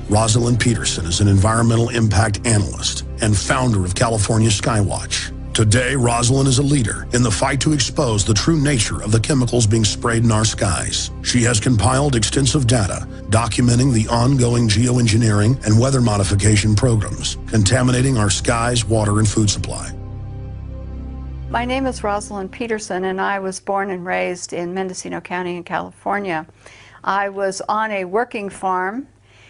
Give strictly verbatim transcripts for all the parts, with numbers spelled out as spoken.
Rosalind Peterson is an environmental impact analyst and founder of California Skywatch. Today, Rosalind is a leader in the fight to expose the true nature of the chemicals being sprayed in our skies. She has compiled extensive data documenting the ongoing geoengineering and weather modification programs contaminating our skies, water, and food supply. My name is Rosalind Peterson, and I was born and raised in Mendocino County in California. I was on a working farm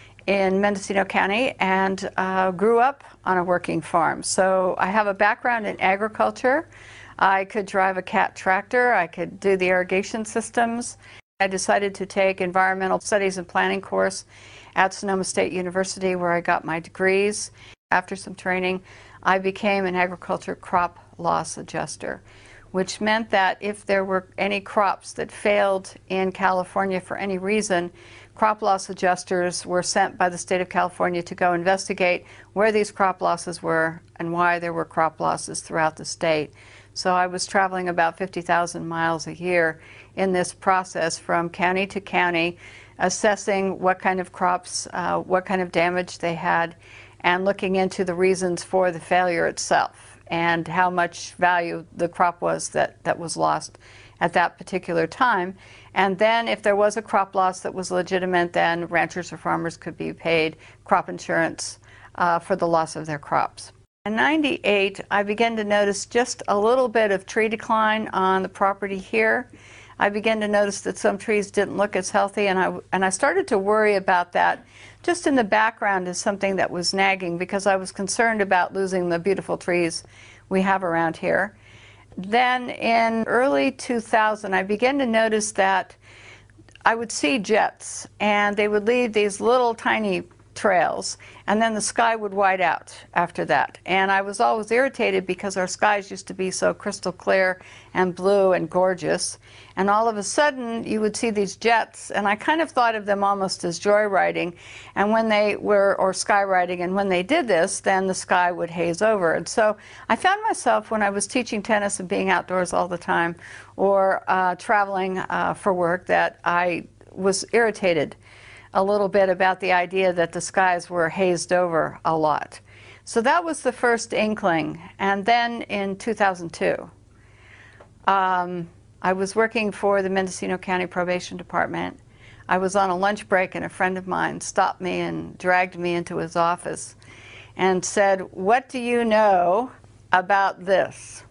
in Mendocino County and uh, grew up on a working farm. So I have a background in agriculture. I could drive a Cat tractor. I could do the irrigation systems. I decided to take environmental studies and planning course at Sonoma State University, where I got my degrees. After some training, I became an agriculture crop loss adjuster, which meant that if there were any crops that failed in California for any reason, crop loss adjusters were sent by the state of California to go investigate where these crop losses were and why there were crop losses throughout the state. So I was traveling about fifty thousand miles a year in this process from county to county, assessing what kind of crops, uh, what kind of damage they had, and looking into the reasons for the failure itself and how much value the crop was that, that was lost at that particular time. And then if there was a crop loss that was legitimate, then ranchers or farmers could be paid crop insurance uh, for the loss of their crops. In ninety-eight, I began to notice just a little bit of tree decline on the property here. I began to notice that some trees didn't look as healthy, and I, and I started to worry about that just in the background as something that was nagging, because I was concerned about losing the beautiful trees we have around here. Then in early two thousand, I began to notice that I would see jets, and they would leave these little tiny trails, and then the sky would white out after that. And I was always irritated because our skies used to be so crystal clear and blue and gorgeous, and all of a sudden you would see these jets, and I kind of thought of them almost as joyriding, and when they were, or skywriting, and when they did this, then the sky would haze over. And so I found myself, when I was teaching tennis and being outdoors all the time, or uh, traveling uh, for work, that I was irritated a little bit about the idea that the skies were hazed over a lot. So that was the first inkling. And then in two thousand two, um, I was working for the Mendocino County Probation Department. I was on a lunch break, and a friend of mine stopped me and dragged me into his office and said, "What do you know about this?"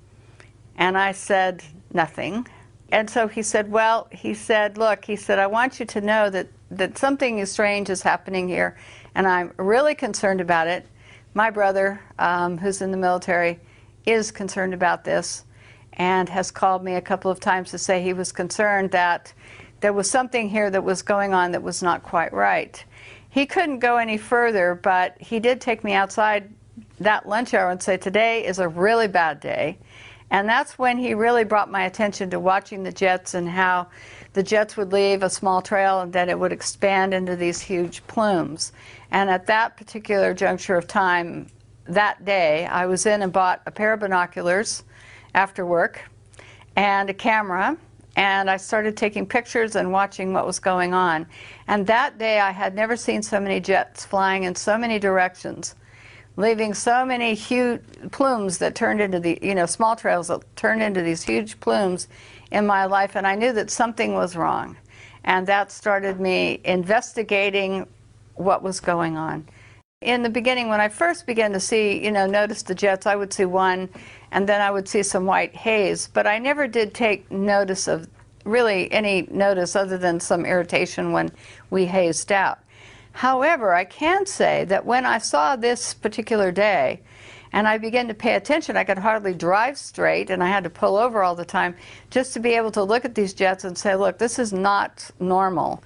And I said, "Nothing." And so he said, well, he said, look, he said, I want you to know that, that something strange is happening here, and I'm really concerned about it. My brother, um, who's in the military, is concerned about this and has called me a couple of times to say he was concerned that there was something here that was going on that was not quite right. He couldn't go any further, but he did take me outside that lunch hour and say, today is a really bad day. And that's when he really brought my attention to watching the jets and how the jets would leave a small trail and then it would expand into these huge plumes. And at that particular juncture of time, that day, I was in and bought a pair of binoculars after work and a camera, and I started taking pictures and watching what was going on. And that day I had never seen so many jets flying in so many directions, leaving so many huge plumes that turned into the, you know, small trails that turned into these huge plumes in my life, and I knew that something was wrong. And that started me investigating what was going on. In the beginning, when I first began to see, you know, notice the jets, I would see one, and then I would see some white haze, but I never did take notice of, really any notice other than some irritation when we hazed out. However, I can say that when I saw this particular day and I began to pay attention, I could hardly drive straight, and I had to pull over all the time just to be able to look at these jets and say, look, this is not normal.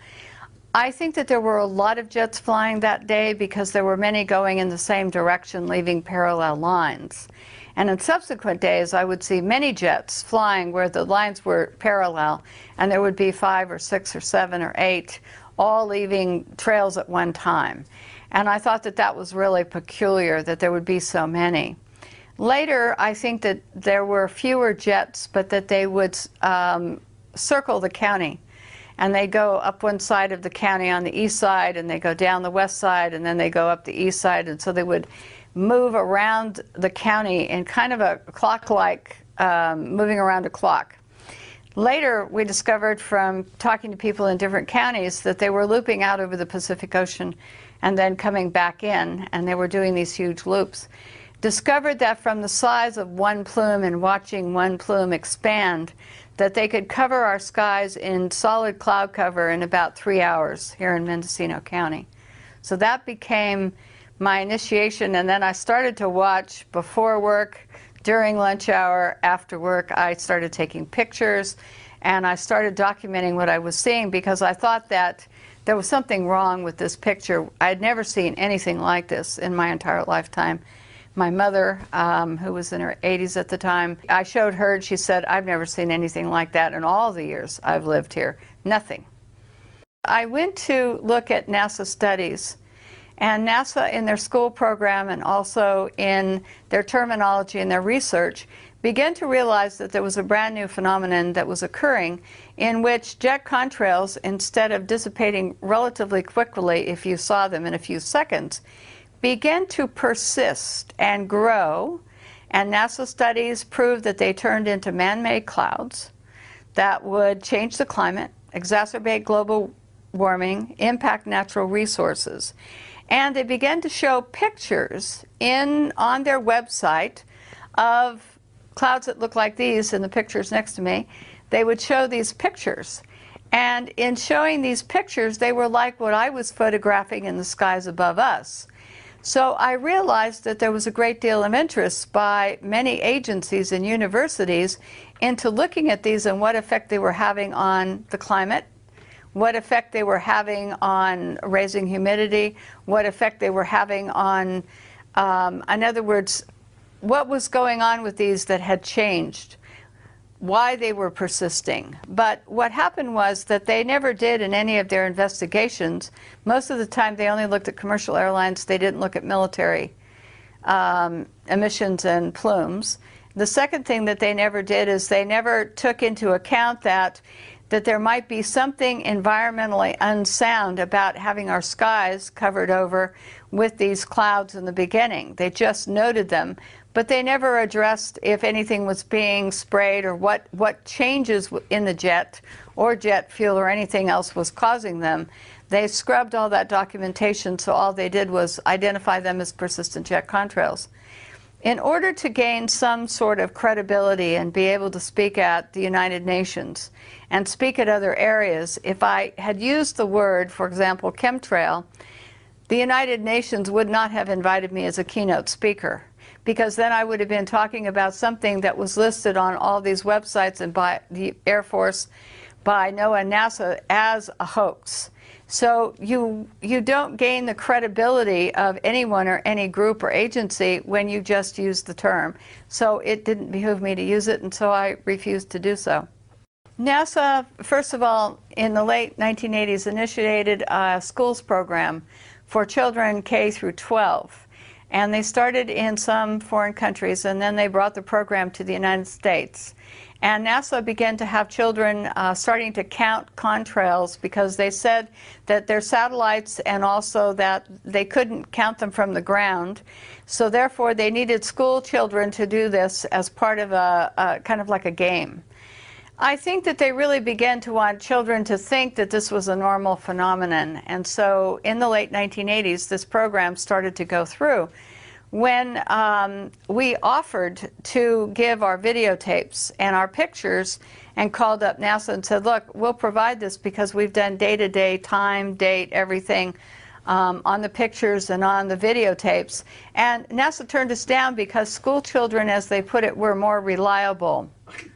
I think that there were a lot of jets flying that day because there were many going in the same direction, leaving parallel lines. And in subsequent days, I would see many jets flying where the lines were parallel, and there would be five or six or seven or eight all leaving trails at one time. And I thought that that was really peculiar, that there would be so many. Later, I think that there were fewer jets, but that they would um, circle the county. and they go up one side of the county on the east side, and they go down the west side, and then they go up the east side, and so they would move around the county in kind of a clock-like, um, moving around a clock. Later, we discovered from talking to people in different counties that they were looping out over the Pacific Ocean and then coming back in, and they were doing these huge loops. Discovered that from the size of one plume and watching one plume expand, that they could cover our skies in solid cloud cover in about three hours here in Mendocino County. So that became my initiation, and then I started to watch before work, during lunch hour, after work. I started taking pictures, and I started documenting what I was seeing because I thought that there was something wrong with this picture. I had never seen anything like this in my entire lifetime. My mother, um, who was in her eighties at the time, I showed her, and she said, I've never seen anything like that in all the years I've lived here. Nothing. I went to look at NASA studies, and NASA in their school program and also in their terminology and their research began to realize that there was a brand new phenomenon that was occurring in which jet contrails, instead of dissipating relatively quickly if you saw them in a few seconds, began to persist and grow, and NASA studies proved that they turned into man-made clouds that would change the climate, exacerbate global warming, impact natural resources. And they began to show pictures in on their website of clouds that look like these in the pictures next to me. They would show these pictures. And in showing these pictures, they were like what I was photographing in the skies above us. So I realized that there was a great deal of interest by many agencies and universities into looking at these and what effect they were having on the climate, what effect they were having on raising humidity, what effect they were having on, um, in other words, what was going on with these that had changed, why they were persisting. But what happened was that they never did in any of their investigations. Most of the time they only looked at commercial airlines. They didn't look at military um, emissions and plumes. The second thing that they never did is they never took into account that that there might be something environmentally unsound about having our skies covered over with these clouds in the beginning. They just noted them, but they never addressed if anything was being sprayed or what, what changes in the jet or jet fuel or anything else was causing them. They scrubbed all that documentation, so all they did was identify them as persistent jet contrails. In order to gain some sort of credibility and be able to speak at the United Nations and speak at other areas, if I had used the word, for example, chemtrail, the United Nations would not have invited me as a keynote speaker, because then I would have been talking about something that was listed on all these websites and by the Air Force, by NOAA and NASA as a hoax. So you, you don't gain the credibility of anyone or any group or agency when you just use the term. So it didn't behoove me to use it, and so I refused to do so. NASA, first of all, in the late nineteen eighties, initiated a schools program for children K through twelve. And they started in some foreign countries, and then they brought the program to the United States. And NASA began to have children uh, starting to count contrails because they said that their satellites and also that they couldn't count them from the ground. So therefore they needed school children to do this as part of a, a kind of like a game. I think that they really began to want children to think that this was a normal phenomenon. And so in the late nineteen eighties, this program started to go through. When um, we offered to give our videotapes and our pictures and called up NASA and said, look, we'll provide this because we've done day-to-day, time, date, everything um, on the pictures and on the videotapes. And NASA turned us down because school children, as they put it, were more reliable.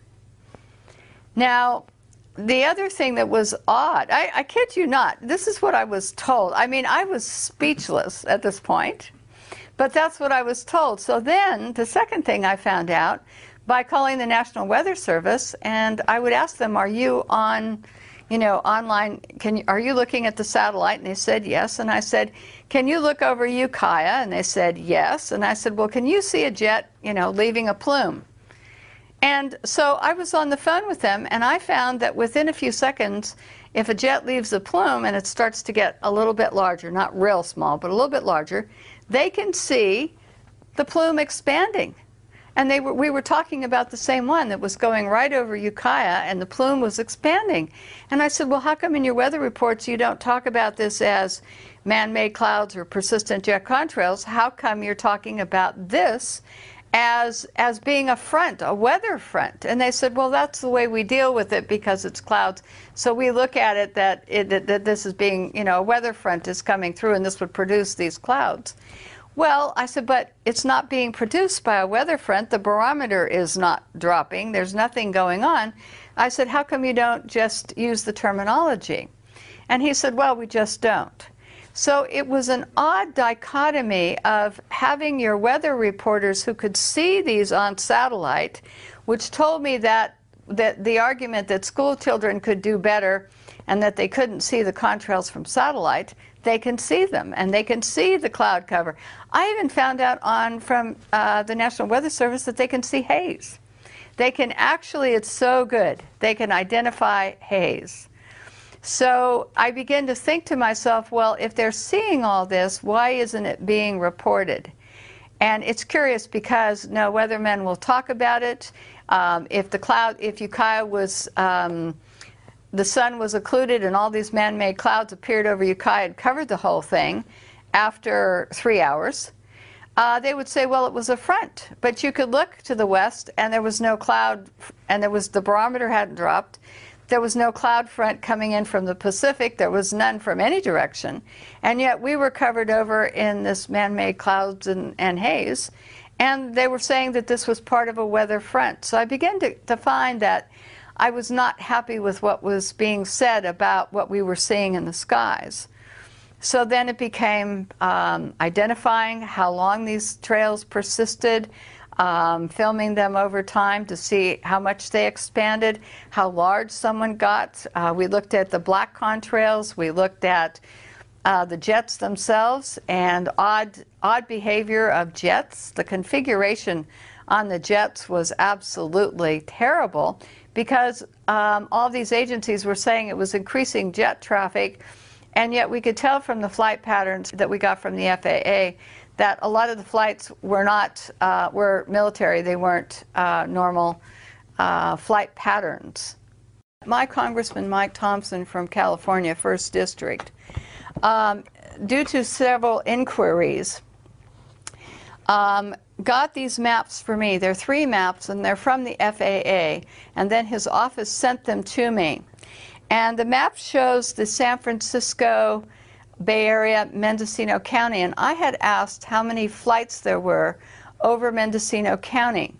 Now, the other thing that was odd, I, I kid you not, this is what I was told. I mean, I was speechless at this point. But that's what I was told. So then the second thing I found out by calling the National Weather Service, and I would ask them, are you on, you know, online, can you, are you looking at the satellite? And they said yes. And I said, can you look over Ukiah? And they said yes. And I said, well, can you see a jet, you know, leaving a plume? And so I was on the phone with them, and I found that within a few seconds, if a jet leaves the plume and it starts to get a little bit larger, not real small, but a little bit larger, they can see the plume expanding. And they were, we were talking about the same one that was going right over Ukiah, and the plume was expanding. And I said, well, how come in your weather reports you don't talk about this as man-made clouds or persistent jet contrails? How come you're talking about this as, as being a front, a weather front? And they said, well, that's the way we deal with it because it's clouds. So we look at it that, it, that, that this is being, you know, a weather front is coming through and this would produce these clouds. Well, I said, but it's not being produced by a weather front. The barometer is not dropping. There's nothing going on. I said, how come you don't just use the terminology? And he said, well, we just don't. So it was an odd dichotomy of having your weather reporters who could see these on satellite, which told me that, that the argument that school children could do better and that they couldn't see the contrails from satellite, they can see them, and they can see the cloud cover. I even found out on from uh, the National Weather Service that they can see haze. They can actually, it's so good, they can identify haze. So I began to think to myself, well, if they're seeing all this, why isn't it being reported? And it's curious because no weathermen will talk about it. Um, if the cloud, if Ukiah was, um, the sun was occluded and all these man-made clouds appeared over Ukiah and covered the whole thing after three hours, uh, they would say, well, it was a front. But you could look to the west and there was no cloud, and there was, the barometer hadn't dropped. There was no cloud front coming in from the Pacific. There was none from any direction. And yet we were covered over in this man-made clouds and, and haze. And they were saying that this was part of a weather front. So I began to, to find that I was not happy with what was being said about what we were seeing in the skies. So then it became um, identifying how long these trails persisted, um, filming them over time to see how much they expanded, how large someone got. Uh, we looked at the black contrails, we looked at uh, the jets themselves, and odd, odd behavior of jets. The configuration on the jets was absolutely terrible, because um, all these agencies were saying it was increasing jet traffic, and yet we could tell from the flight patterns that we got from the F A A that a lot of the flights were not, uh, were military, they weren't uh, normal uh, flight patterns. My Congressman Mike Thompson from California, first District, um, due to several inquiries, um, got these maps for me. They're three maps, and they're from the F A A, and then his office sent them to me. And the map shows the San Francisco Bay Area, Mendocino County, and I had asked how many flights there were over Mendocino County.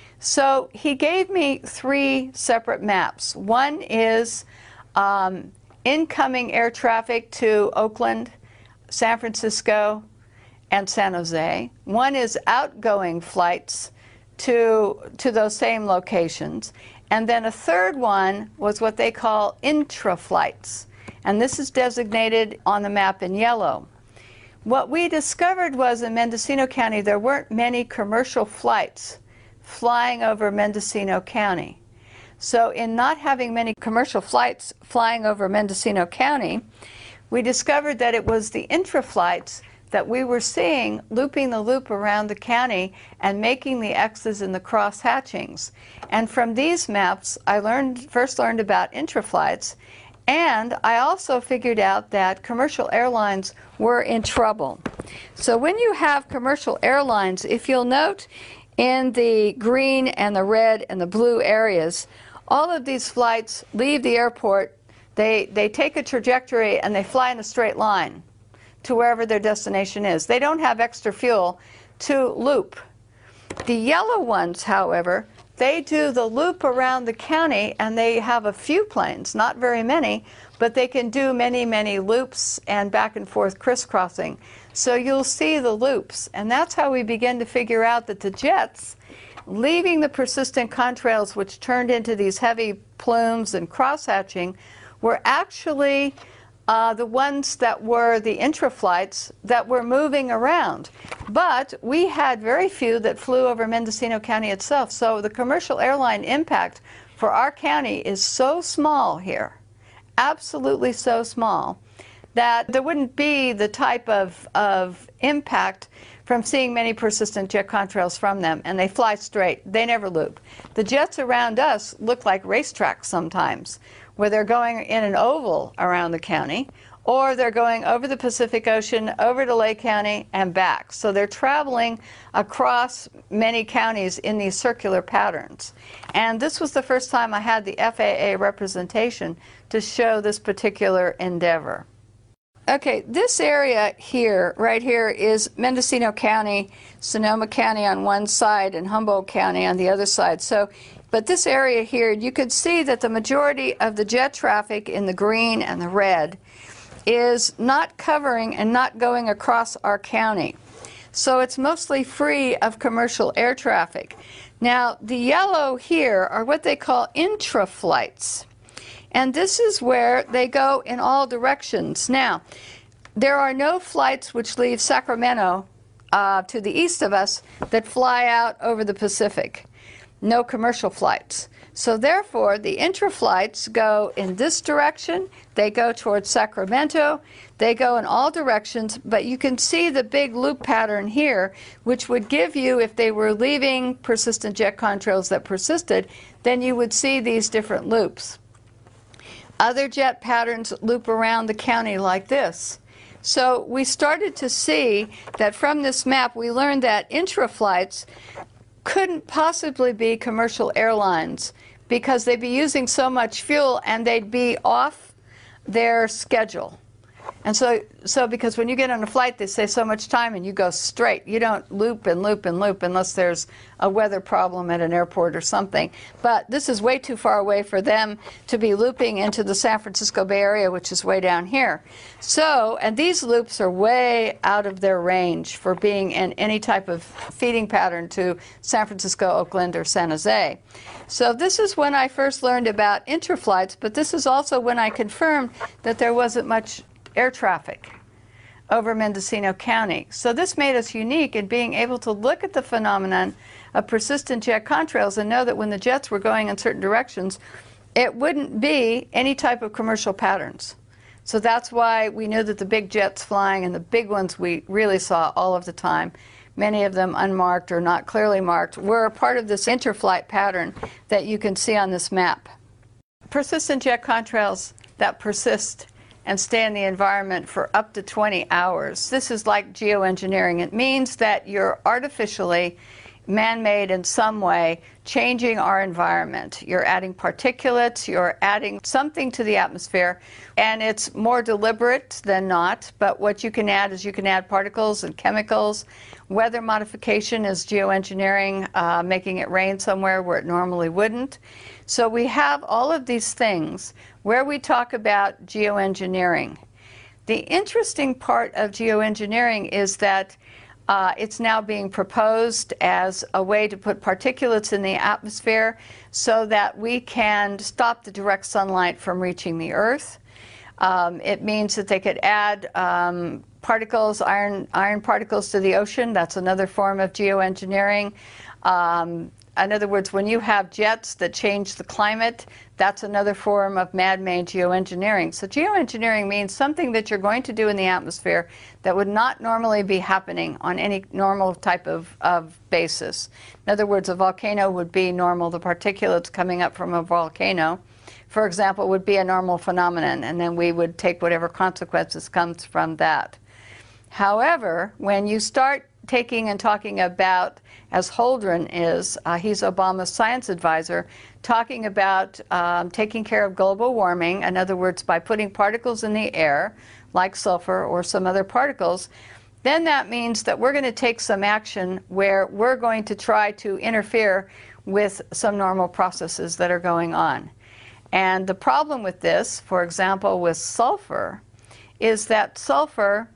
So he gave me three separate maps. One is um, incoming air traffic to Oakland, San Francisco, and San Jose. One is outgoing flights to, to those same locations. And then a third one was what they call intra-flights. And this is designated on the map in yellow. What we discovered was in Mendocino County there weren't many commercial flights flying over Mendocino County. So in not having many commercial flights flying over Mendocino County, we discovered that it was the intra-flights that we were seeing looping the loop around the county and making the X's and the cross hatchings. And from these maps, I learned, first learned about intra-flights, and I also figured out that commercial airlines were in trouble. So when you have commercial airlines, if you'll note in the green and the red and the blue areas, all of these flights leave the airport, they, they take a trajectory and they fly in a straight line to wherever their destination is. They don't have extra fuel to loop. The yellow ones, however, they do the loop around the county, and they have a few planes, not very many, but they can do many, many loops and back and forth crisscrossing. So you'll see the loops, and that's how we begin to figure out that the jets, leaving the persistent contrails, which turned into these heavy plumes and cross-hatching, were actually Uh, the ones that were the intra-flights that were moving around. But we had very few that flew over Mendocino County itself. So the commercial airline impact for our county is so small here, absolutely so small that there wouldn't be the type of, of impact from seeing many persistent jet contrails from them, and they fly straight. They never loop. The jets around us look like racetracks sometimes, where they're going in an oval around the county, or they're going over the Pacific Ocean, over to Lake County, and back. So they're traveling across many counties in these circular patterns. And this was the first time I had the F A A representation to show this particular endeavor. Okay, this area here, right here, is Mendocino County, Sonoma County on one side, and Humboldt County on the other side. So, but this area here, you could see that the majority of the jet traffic in the green and the red is not covering and not going across our county. So it's mostly free of commercial air traffic. Now, the yellow here are what they call intra-flights. And this is where they go in all directions. Now, there are no flights which leave Sacramento uh, to the east of us that fly out over the Pacific. No commercial flights. So therefore, the intra-flights go in this direction. They go towards Sacramento. They go in all directions. But you can see the big loop pattern here, which would give you, if they were leaving persistent jet contrails that persisted, then you would see these different loops. Other jet patterns loop around the county like this. So we started to see that from this map, we learned that intra-flights couldn't possibly be commercial airlines because they'd be using so much fuel and they'd be off their schedule. And so, so because when you get on a flight, they say so much time and you go straight. You don't loop and loop and loop unless there's a weather problem at an airport or something. But this is way too far away for them to be looping into the San Francisco Bay Area, which is way down here. So, and these loops are way out of their range for being in any type of feeding pattern to San Francisco, Oakland, or San Jose. So this is when I first learned about interflights, but this is also when I confirmed that there wasn't much air traffic over Mendocino County. So this made us unique in being able to look at the phenomenon of persistent jet contrails and know that when the jets were going in certain directions, it wouldn't be any type of commercial patterns. So that's why we knew that the big jets flying, and the big ones we really saw all of the time, many of them unmarked or not clearly marked, were a part of this interflight pattern that you can see on this map. Persistent jet contrails that persist and stay in the environment for up to twenty hours. This is like geoengineering. It means that you're artificially, man-made in some way, changing our environment. You're adding particulates, you're adding something to the atmosphere, and it's more deliberate than not, but what you can add is you can add particles and chemicals. Weather modification is geoengineering, uh, making it rain somewhere where it normally wouldn't. So we have all of these things where we talk about geoengineering. The interesting part of geoengineering is that uh, it's now being proposed as a way to put particulates in the atmosphere so that we can stop the direct sunlight from reaching the Earth. Um, it means that they could add um, particles, iron, iron particles to the ocean. That's another form of geoengineering. Um, In other words, when you have jets that change the climate, that's another form of man-made geoengineering. So geoengineering means something that you're going to do in the atmosphere that would not normally be happening on any normal type of, of basis. In other words, a volcano would be normal. The particulates coming up from a volcano, for example, would be a normal phenomenon, and then we would take whatever consequences comes from that. However, when you start taking and talking about, as Holdren is, uh, he's Obama's science advisor, talking about um, taking care of global warming, in other words, by putting particles in the air, like sulfur or some other particles, then that means that we're going to take some action where we're going to try to interfere with some normal processes that are going on. And the problem with this, for example, with sulfur, is that sulfur,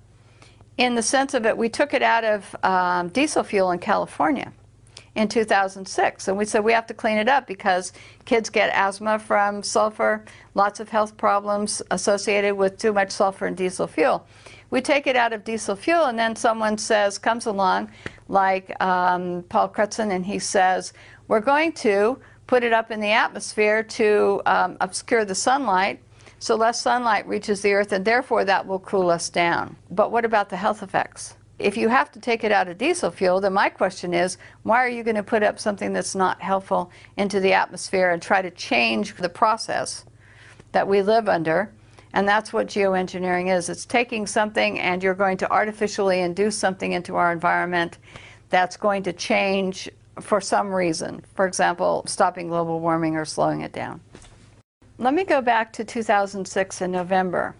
in the sense of it, we took it out of um, diesel fuel in California in two thousand six. And we said we have to clean it up because kids get asthma from sulfur, lots of health problems associated with too much sulfur in diesel fuel. We take it out of diesel fuel, and then someone says, comes along, like um, Paul Crutzen, and he says, we're going to put it up in the atmosphere to um, obscure the sunlight so less sunlight reaches the earth, and therefore that will cool us down. But what about the health effects? If you have to take it out of diesel fuel, then my question is, why are you going to put up something that's not helpful into the atmosphere and try to change the process that we live under? And that's what geoengineering is. It's taking something and you're going to artificially induce something into our environment that's going to change for some reason. For example, stopping global warming or slowing it down. Let me go back to two thousand six in November.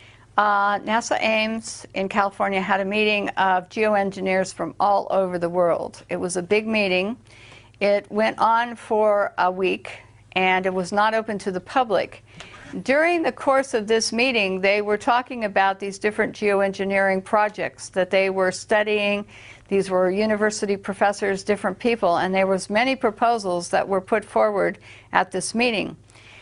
Uh, NASA Ames in California had a meeting of geoengineers from all over the world. It was a big meeting. It went on for a week, and it was not open to the public. During the course of this meeting, they were talking about these different geoengineering projects that they were studying. These were university professors, different people, and there was many proposals that were put forward at this meeting.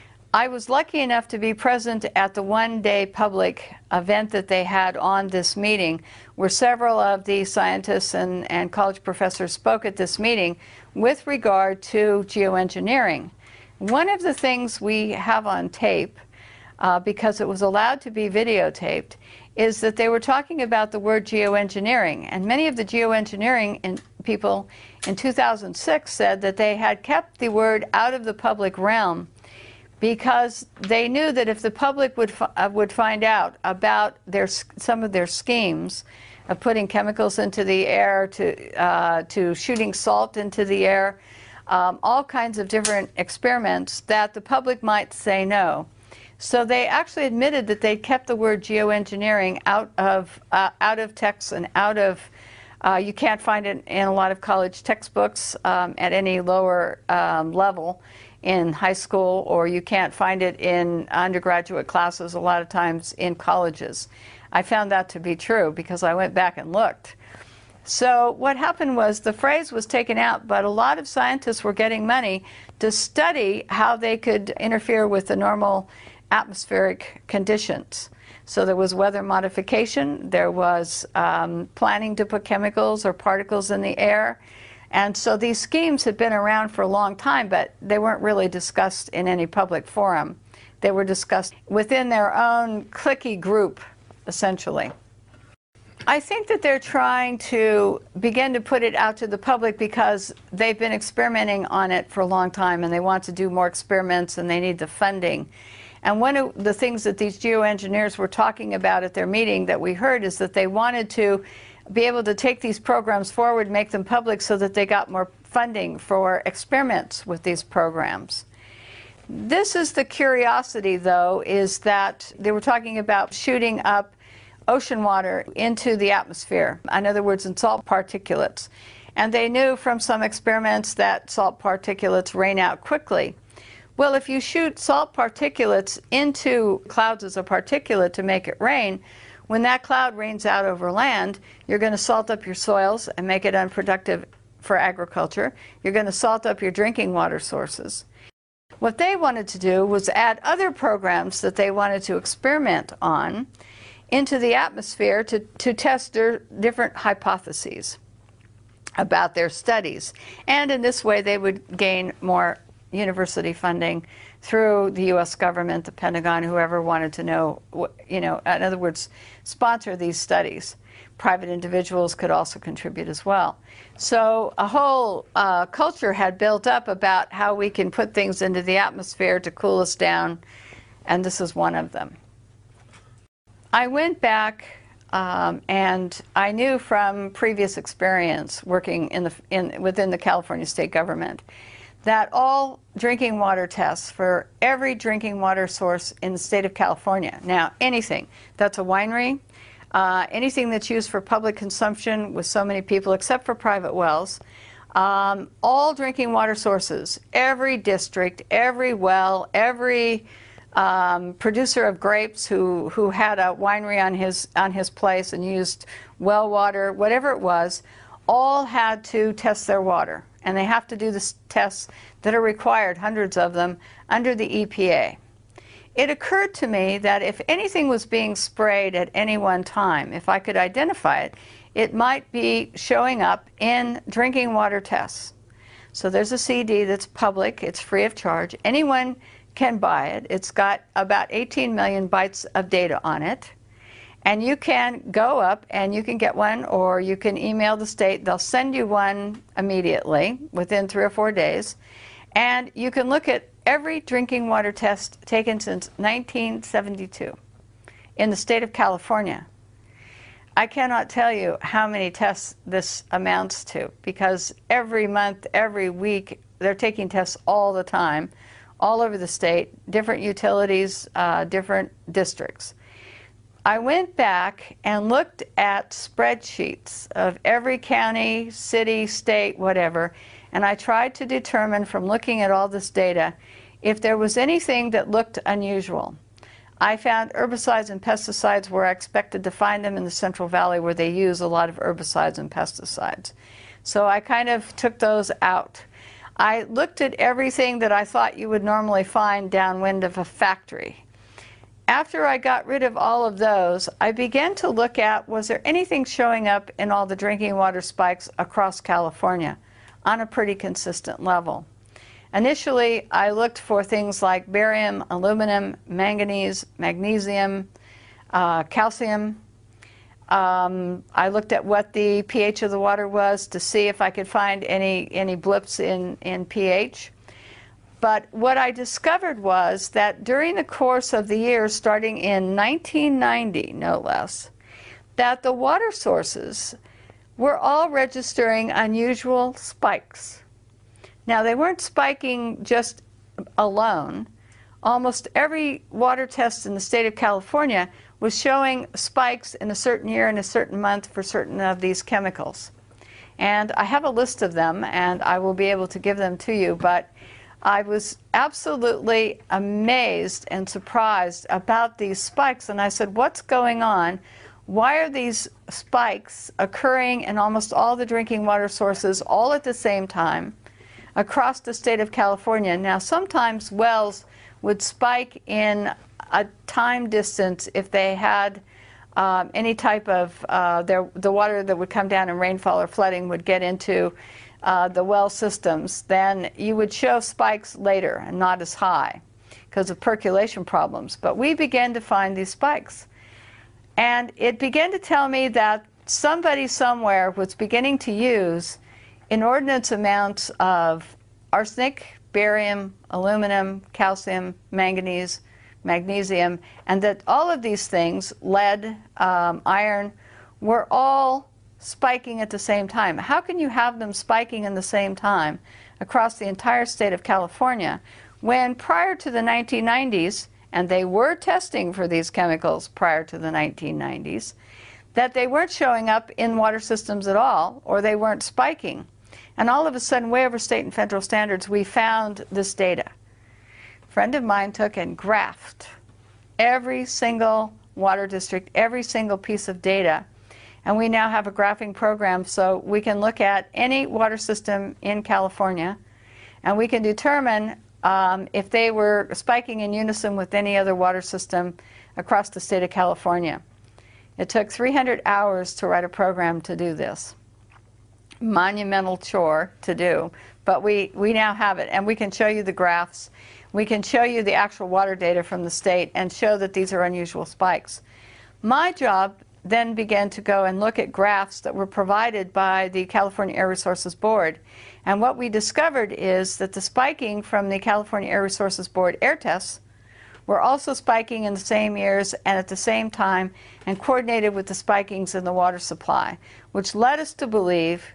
I was lucky enough to be present at the one-day public event that they had on this meeting, where several of the scientists and, and college professors spoke at this meeting with regard to geoengineering. One of the things we have on tape, uh, because it was allowed to be videotaped, is that they were talking about the word geoengineering. And many of the geoengineering in people in two thousand six said that they had kept the word out of the public realm because they knew that if the public would, uh, would find out about their, some of their schemes of putting chemicals into the air, to, uh, to shooting salt into the air, um, all kinds of different experiments, that the public might say no. So they actually admitted that they kept the word geoengineering out of, uh, out of texts and out of, uh, you can't find it in a lot of college textbooks um, at any lower um, level in high school, or you can't find it in undergraduate classes a lot of times in colleges. I found that to be true because I went back and looked. So what happened was the phrase was taken out, but a lot of scientists were getting money to study how they could interfere with the normal atmospheric conditions. So there was weather modification, there was um, planning to put chemicals or particles in the air. And so these schemes had been around for a long time, but they weren't really discussed in any public forum. They were discussed within their own cliquey group, essentially. I think that they're trying to begin to put it out to the public because they've been experimenting on it for a long time and they want to do more experiments and they need the funding. And one of the things that these geoengineers were talking about at their meeting that we heard is that they wanted to be able to take these programs forward, make them public so that they got more funding for experiments with these programs. This is the curiosity, though, is that they were talking about shooting up ocean water into the atmosphere, in other words, in salt particulates. And they knew from some experiments that salt particulates rain out quickly. Well, if you shoot salt particulates into clouds as a particulate to make it rain, when that cloud rains out over land, you're going to salt up your soils and make it unproductive for agriculture. You're going to salt up your drinking water sources. What they wanted to do was add other programs that they wanted to experiment on into the atmosphere to, to test their different hypotheses about their studies. And in this way, they would gain more university funding through the U S government, the Pentagon, whoever wanted to know, you know, in other words, sponsor these studies. Private individuals could also contribute as well. So a whole uh, culture had built up about how we can put things into the atmosphere to cool us down, and this is one of them. I went back um, and I knew from previous experience working in the, in, within the California state government that all drinking water tests for every drinking water source in the state of California, now anything that's a winery, uh, anything that's used for public consumption with so many people except for private wells, um, all drinking water sources, every district, every well, every um, producer of grapes who, who had a winery on his, on his place and used well water, whatever it was, all had to test their water. And they have to do the tests that are required, hundreds of them, under the E P A. It occurred to me that if anything was being sprayed at any one time, if I could identify it, it might be showing up in drinking water tests. So there's a C D that's public, it's free of charge. Anyone can buy it. It's got about eighteen million bytes of data on it. And you can go up and you can get one, or you can email the state. They'll send you one immediately within three or four days. And you can look at every drinking water test taken since nineteen seventy-two in the state of California. I cannot tell you how many tests this amounts to, because every month, every week, they're taking tests all the time, all over the state, different utilities, uh, different districts. I went back and looked at spreadsheets of every county, city, state, whatever, and I tried to determine from looking at all this data if there was anything that looked unusual. I found herbicides and pesticides where I expected to find them in the Central Valley, where they use a lot of herbicides and pesticides. So I kind of took those out. I looked at everything that I thought you would normally find downwind of a factory. After I got rid of all of those, I began to look at, was there anything showing up in all the drinking water spikes across California on a pretty consistent level? Initially, I looked for things like barium, aluminum, manganese, magnesium, uh, calcium. Um, I looked at what the pH of the water was to see if I could find any, any blips in, in pH. But what I discovered was that during the course of the year, starting in nineteen ninety, no less, that the water sources were all registering unusual spikes. Now, they weren't spiking just alone. Almost every water test in the state of California was showing spikes in a certain year and a certain month for certain of these chemicals. And I have a list of them, and I will be able to give them to you, but I was absolutely amazed and surprised about these spikes, and I said, what's going on? Why are these spikes occurring in almost all the drinking water sources all at the same time across the state of California? Now, sometimes wells would spike in a time distance if they had um, any type of, uh, their, the water that would come down in rainfall or flooding would get into Uh, the well systems, then you would show spikes later and not as high because of percolation problems. But we began to find these spikes. And it began to tell me that somebody somewhere was beginning to use inordinate amounts of arsenic, barium, aluminum, calcium, manganese, magnesium, and that all of these things, lead, um, iron, were all spiking at the same time. How can you have them spiking in the same time across the entire state of California when prior to the nineteen nineties, and they were testing for these chemicals prior to the nineteen nineties, that they weren't showing up in water systems at all, or they weren't spiking? And all of a sudden, way over state and federal standards, we found this data. A friend of mine took and graphed every single water district, every single piece of data. And we now have a graphing program so we can look at any water system in California, and we can determine um, if they were spiking in unison with any other water system across the state of California. It took three hundred hours to write a program to do this. Monumental chore to do, but we, we now have it, and we can show you the graphs. We can show you the actual water data from the state and show that these are unusual spikes. My job then began to go and look at graphs that were provided by the California Air Resources Board. And what we discovered is that the spiking from the California Air Resources Board air tests were also spiking in the same years and at the same time, and coordinated with the spikings in the water supply, which led us to believe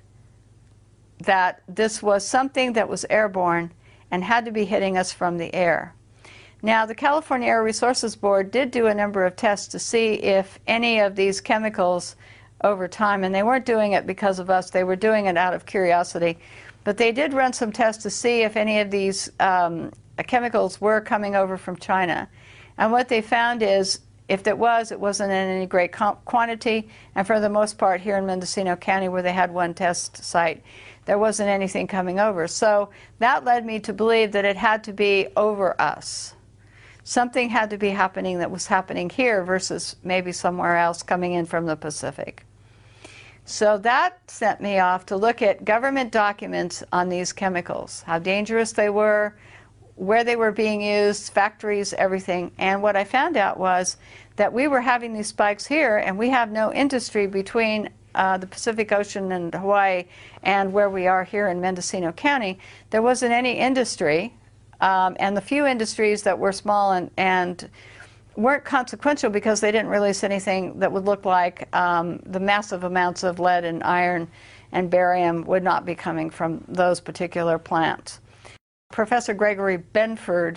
that this was something that was airborne and had to be hitting us from the air. Now, the California Air Resources Board did do a number of tests to see if any of these chemicals over time, and they weren't doing it because of us, they were doing it out of curiosity, but they did run some tests to see if any of these um, chemicals were coming over from China. And what they found is, if it was, it wasn't in any great quantity, and for the most part here in Mendocino County, where they had one test site, there wasn't anything coming over. So that led me to believe that it had to be over us. Something had to be happening that was happening here versus maybe somewhere else coming in from the Pacific. So that sent me off to look at government documents on these chemicals, how dangerous they were, where they were being used, factories, everything. And what I found out was that we were having these spikes here, and we have no industry between uh, the Pacific Ocean and Hawaii and where we are here in Mendocino County. There wasn't any industry, um, and the few industries that were small and, and weren't consequential because they didn't release anything that would look like um, the massive amounts of lead and iron and barium would not be coming from those particular plants. Professor Gregory Benford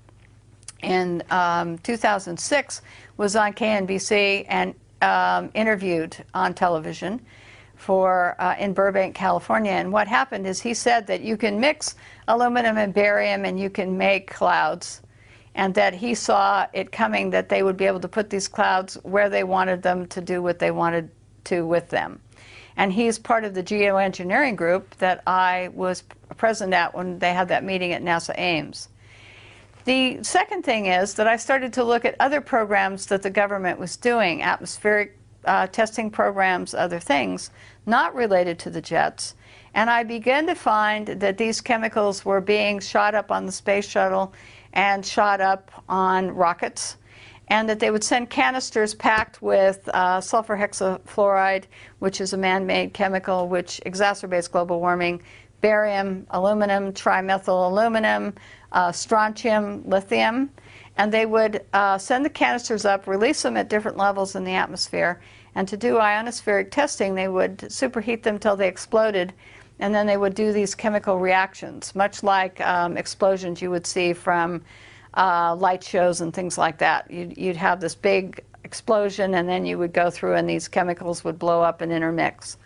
in um, two thousand six was on K N B C and um, interviewed on television for uh, in Burbank, California. And what happened is he said that you can mix aluminum and barium and you can make clouds, and that he saw it coming that they would be able to put these clouds where they wanted them to do what they wanted to with them. And he's part of the geoengineering group that I was present at when they had that meeting at NASA Ames. The second thing is that I started to look at other programs that the government was doing, atmospheric uh, testing programs, other things, not related to the jets. And I began to find that these chemicals were being shot up on the space shuttle and shot up on rockets, and that they would send canisters packed with uh, sulfur hexafluoride, which is a man-made chemical which exacerbates global warming, barium, aluminum, trimethyl aluminum, uh, strontium, lithium, and they would uh, send the canisters up, release them at different levels in the atmosphere, and to do ionospheric testing they would superheat them till they exploded, and then they would do these chemical reactions, much like um, explosions you would see from Uh, light shows and things like that. You'd, you'd have this big explosion, and then you would go through and these chemicals would blow up and intermix.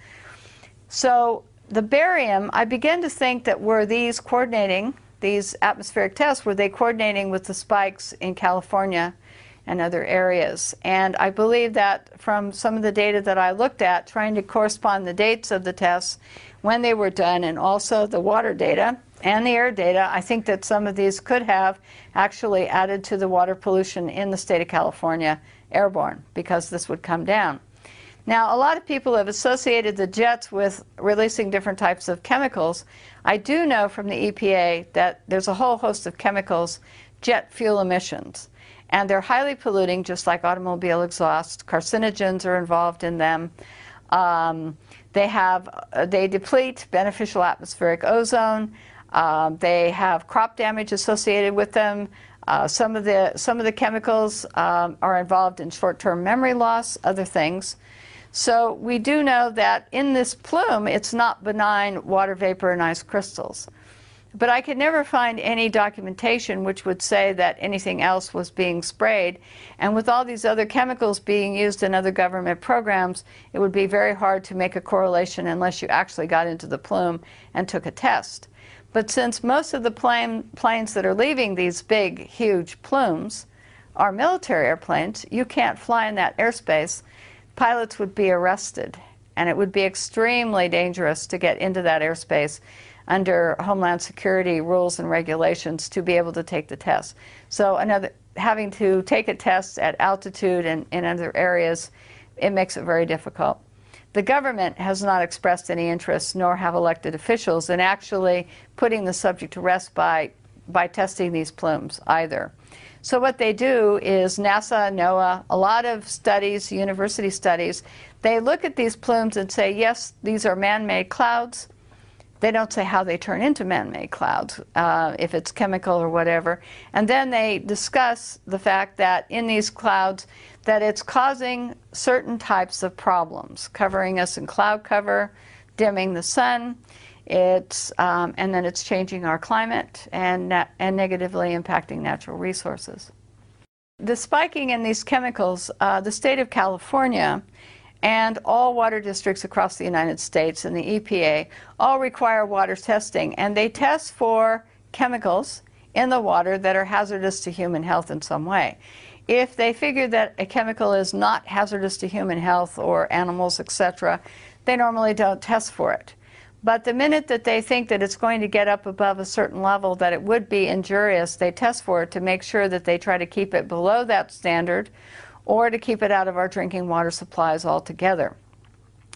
So the barium, I began to think that were these coordinating, these atmospheric tests, were they coordinating with the spikes in California and other areas? And I believe that from some of the data that I looked at, trying to correspond the dates of the tests, when they were done, and also the water data and the air data, I think that some of these could have actually added to the water pollution in the state of California airborne, because this would come down. Now, a lot of people have associated the jets with releasing different types of chemicals. I do know from the E P A that there's a whole host of chemicals, jet fuel emissions, and they're highly polluting, just like automobile exhaust. Carcinogens are involved in them. Um, they have, uh, they deplete beneficial atmospheric ozone. Um, they have crop damage associated with them. Uh, some of the some of the chemicals um, are involved in short-term memory loss, other things. So we do know that in this plume, it's not benign water vapor and ice crystals. But I could never find any documentation which would say that anything else was being sprayed. And with all these other chemicals being used in other government programs, it would be very hard to make a correlation unless you actually got into the plume and took a test. But since most of the plane, planes that are leaving these big, huge plumes are military airplanes, you can't fly in that airspace. Pilots would be arrested, and it would be extremely dangerous to get into that airspace under Homeland Security rules and regulations to be able to take the test. So another, having to take a test at altitude and in other areas, it makes it very difficult. The government has not expressed any interest, nor have elected officials, in actually putting the subject to rest by, by testing these plumes either. So what they do is NASA, NOAA, a lot of studies, university studies, they look at these plumes and say, yes, these are man-made clouds. They don't say how they turn into man-made clouds, uh, if it's chemical or whatever. And then they discuss the fact that in these clouds, that it's causing certain types of problems, covering us in cloud cover, dimming the sun, it's, um, and then it's changing our climate and, and negatively impacting natural resources. The spiking in these chemicals, uh, the state of California and all water districts across the United States and the E P A all require water testing, and they test for chemicals in the water that are hazardous to human health in some way. If they figure that a chemical is not hazardous to human health or animals, et cetera, they normally don't test for it. But the minute that they think that it's going to get up above a certain level that it would be injurious, they test for it to make sure that they try to keep it below that standard or to keep it out of our drinking water supplies altogether.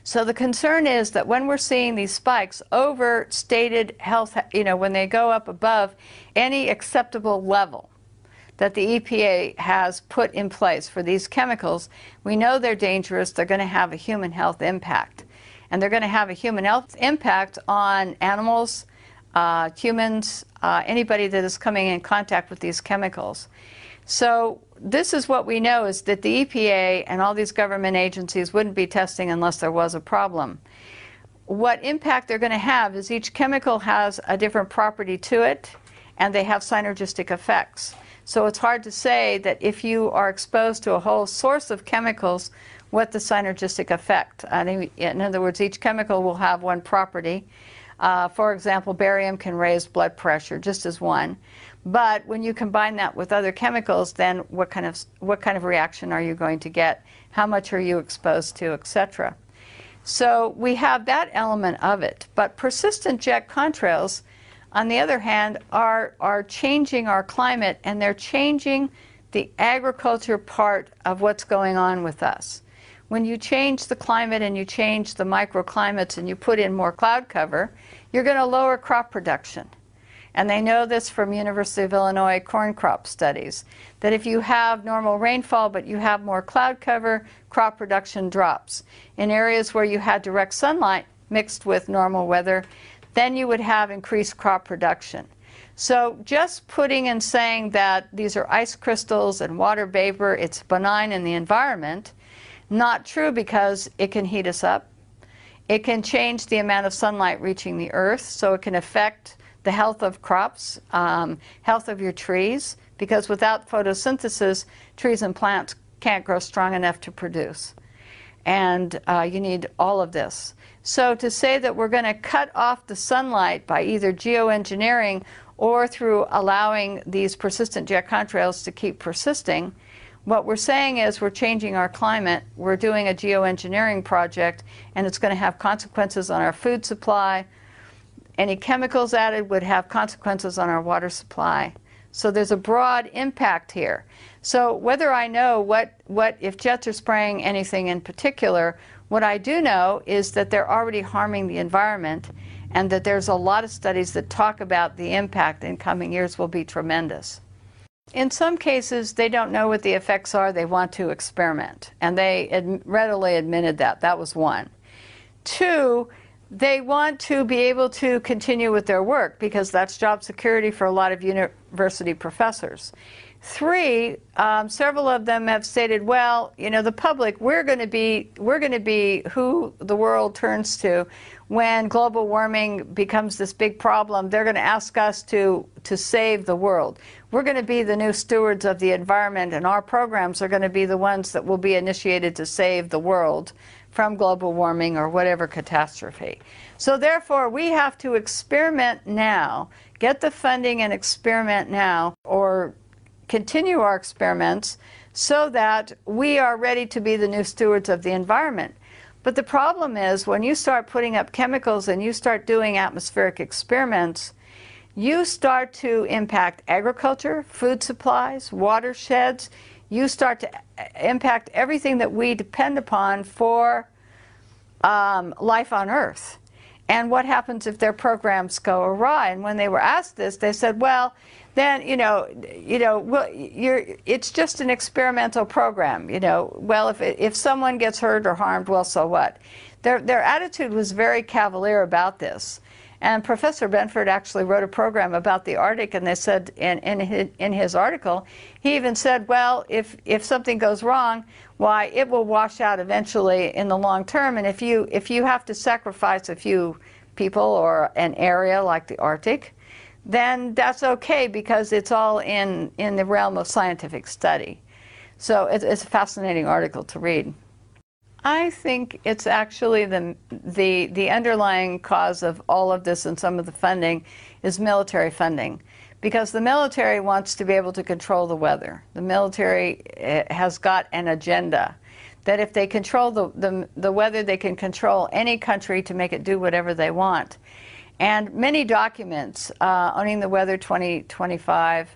So the concern is that when we're seeing these spikes over stated health, you know, when they go up above any acceptable level that the E P A has put in place for these chemicals, we know they're dangerous, they're going to have a human health impact. And they're going to have a human health impact on animals, uh, humans, uh, anybody that is coming in contact with these chemicals. So this is what we know, is that the E P A and all these government agencies wouldn't be testing unless there was a problem. What impact they're going to have is each chemical has a different property to it, and they have synergistic effects. So it's hard to say that if you are exposed to a whole source of chemicals, what the synergistic effect. In other words, each chemical will have one property. Uh, for example, barium can raise blood pressure, just as one. But when you combine that with other chemicals, then what kind of what kind of reaction are you going to get? How much are you exposed to, et cetera. So we have that element of it. But persistent jet contrails, on the other hand, are are changing our climate, and they're changing the agriculture part of what's going on with us. When you change the climate and you change the microclimates and you put in more cloud cover, you're going to lower crop production. And they know this from University of Illinois corn crop studies, that if you have normal rainfall but you have more cloud cover, crop production drops. In areas where you had direct sunlight mixed with normal weather, then you would have increased crop production. So just putting and saying that these are ice crystals and water vapor, it's benign in the environment, not true, because it can heat us up. It can change the amount of sunlight reaching the earth, so it can affect the health of crops, um, health of your trees, because without photosynthesis, trees and plants can't grow strong enough to produce. And uh, you need all of this. So to say that we're going to cut off the sunlight by either geoengineering or through allowing these persistent jet contrails to keep persisting, what we're saying is we're changing our climate, we're doing a geoengineering project, and it's going to have consequences on our food supply. Any chemicals added would have consequences on our water supply. So there's a broad impact here. So whether I know what, what if jets are spraying anything in particular, what I do know is that they're already harming the environment, and that there's a lot of studies that talk about the impact in coming years will be tremendous. In some cases, they don't know what the effects are. They want to experiment, and they ad- readily admitted that. That was one. Two, they want to be able to continue with their work, because that's job security for a lot of university professors. Three, um, several of them have stated, well, you know, the public, we're going to be, we're going to be who the world turns to when global warming becomes this big problem. They're going to ask us to, to save the world. We're going to be the new stewards of the environment, and our programs are going to be the ones that will be initiated to save the world from global warming or whatever catastrophe. So therefore, we have to experiment now, get the funding and experiment now, or continue our experiments so that we are ready to be the new stewards of the environment. But the problem is, when you start putting up chemicals and you start doing atmospheric experiments, you start to impact agriculture, food supplies, watersheds. You start to impact everything that we depend upon for um, life on Earth. And what happens if their programs go awry? And when they were asked this, they said, well, then, you know, you know, well, you're, it's just an experimental program, you know. Well, if, if someone gets hurt or harmed, well, so what? Their, their attitude was very cavalier about this. And Professor Benford actually wrote a program about the Arctic, and they said in, in, his, in his article, he even said, well, if, if something goes wrong, why, it will wash out eventually in the long term, and if you, if you have to sacrifice a few people or an area like the Arctic, then that's okay, because it's all in, in the realm of scientific study. So it's, it's a fascinating article to read. I think it's actually the, the, the underlying cause of all of this and some of the funding is military funding, because the military wants to be able to control the weather. The military has got an agenda that if they control the, the, the weather, they can control any country to make it do whatever they want. And many documents, uh, Owning the Weather twenty twenty-five,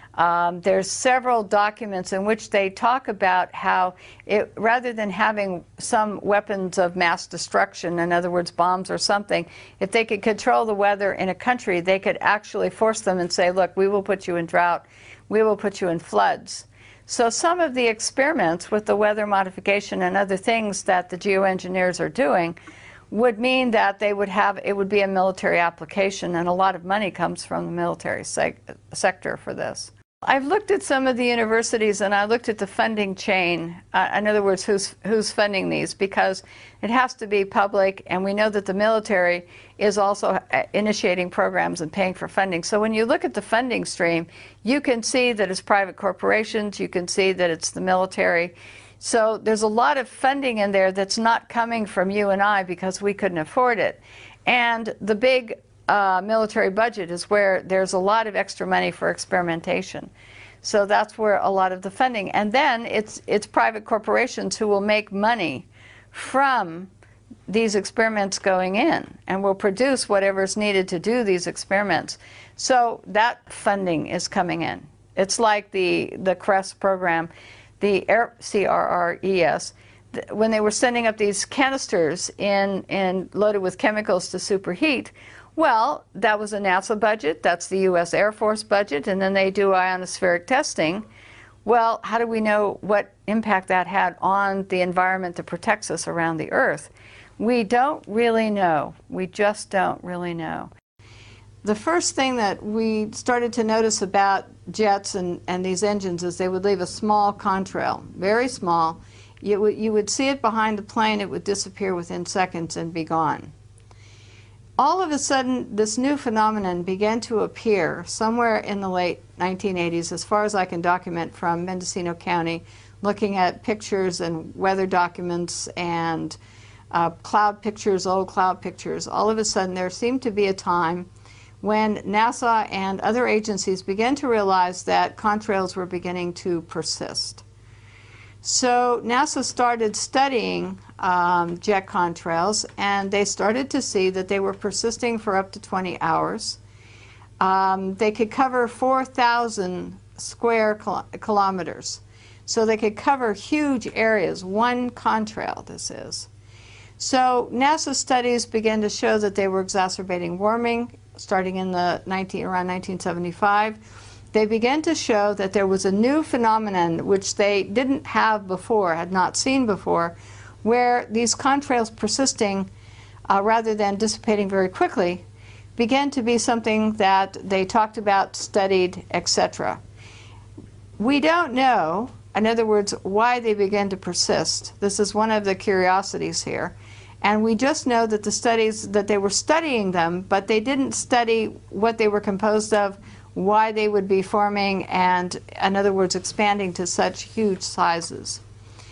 Um, there's several documents in which they talk about how, it, rather than having some weapons of mass destruction, in other words, bombs or something, if they could control the weather in a country, they could actually force them and say, look, we will put you in drought, we will put you in floods. So some of the experiments with the weather modification and other things that the geoengineers are doing would mean that they would have, it would be a military application, and a lot of money comes from the military sec sector for this. I've looked at some of the universities, and I looked at the funding chain, uh, in other words, who's, who's funding these, because it has to be public, and we know that the military is also initiating programs and paying for funding. So when you look at the funding stream, you can see that it's private corporations, you can see that it's the military. So there's a lot of funding in there that's not coming from you and I because we couldn't afford it. And the big Uh, military budget is where there's a lot of extra money for experimentation. So that's where a lot of the funding. And then it's, it's private corporations who will make money from these experiments going in and will produce whatever's needed to do these experiments. So that funding is coming in. It's like the, the CRESS program, the C R R E S, when they were sending up these canisters in, in loaded with chemicals to superheat. Well, that was a NASA budget, that's the U S Air Force budget, and then they do ionospheric testing. Well, how do we know what impact that had on the environment that protects us around the Earth? We don't really know. We just don't really know. The first thing that we started to notice about jets and, and these engines is they would leave a small contrail, very small. You would, you would see it behind the plane, it would disappear within seconds and be gone. All of a sudden, this new phenomenon began to appear somewhere in the late nineteen eighties, as far as I can document from Mendocino County, looking at pictures and weather documents and uh, cloud pictures, old cloud pictures. All of a sudden, there seemed to be a time when NASA and other agencies began to realize that contrails were beginning to persist. So NASA started studying um, jet contrails, and they started to see that they were persisting for up to twenty hours. Um, they could cover four thousand square kil kilometers. So they could cover huge areas, one contrail this is. So NASA studies began to show that they were exacerbating warming starting in the nineteen, around nineteen seventy-five. They began to show that there was a new phenomenon which they didn't have before, had not seen before, where these contrails persisting uh, rather than dissipating very quickly began to be something that they talked about, studied, et cetera. We don't know, in other words, why they began to persist. This is one of the curiosities here. And we just know that the studies, that they were studying them, but they didn't study what they were composed of, why they would be forming, and in other words expanding to such huge sizes.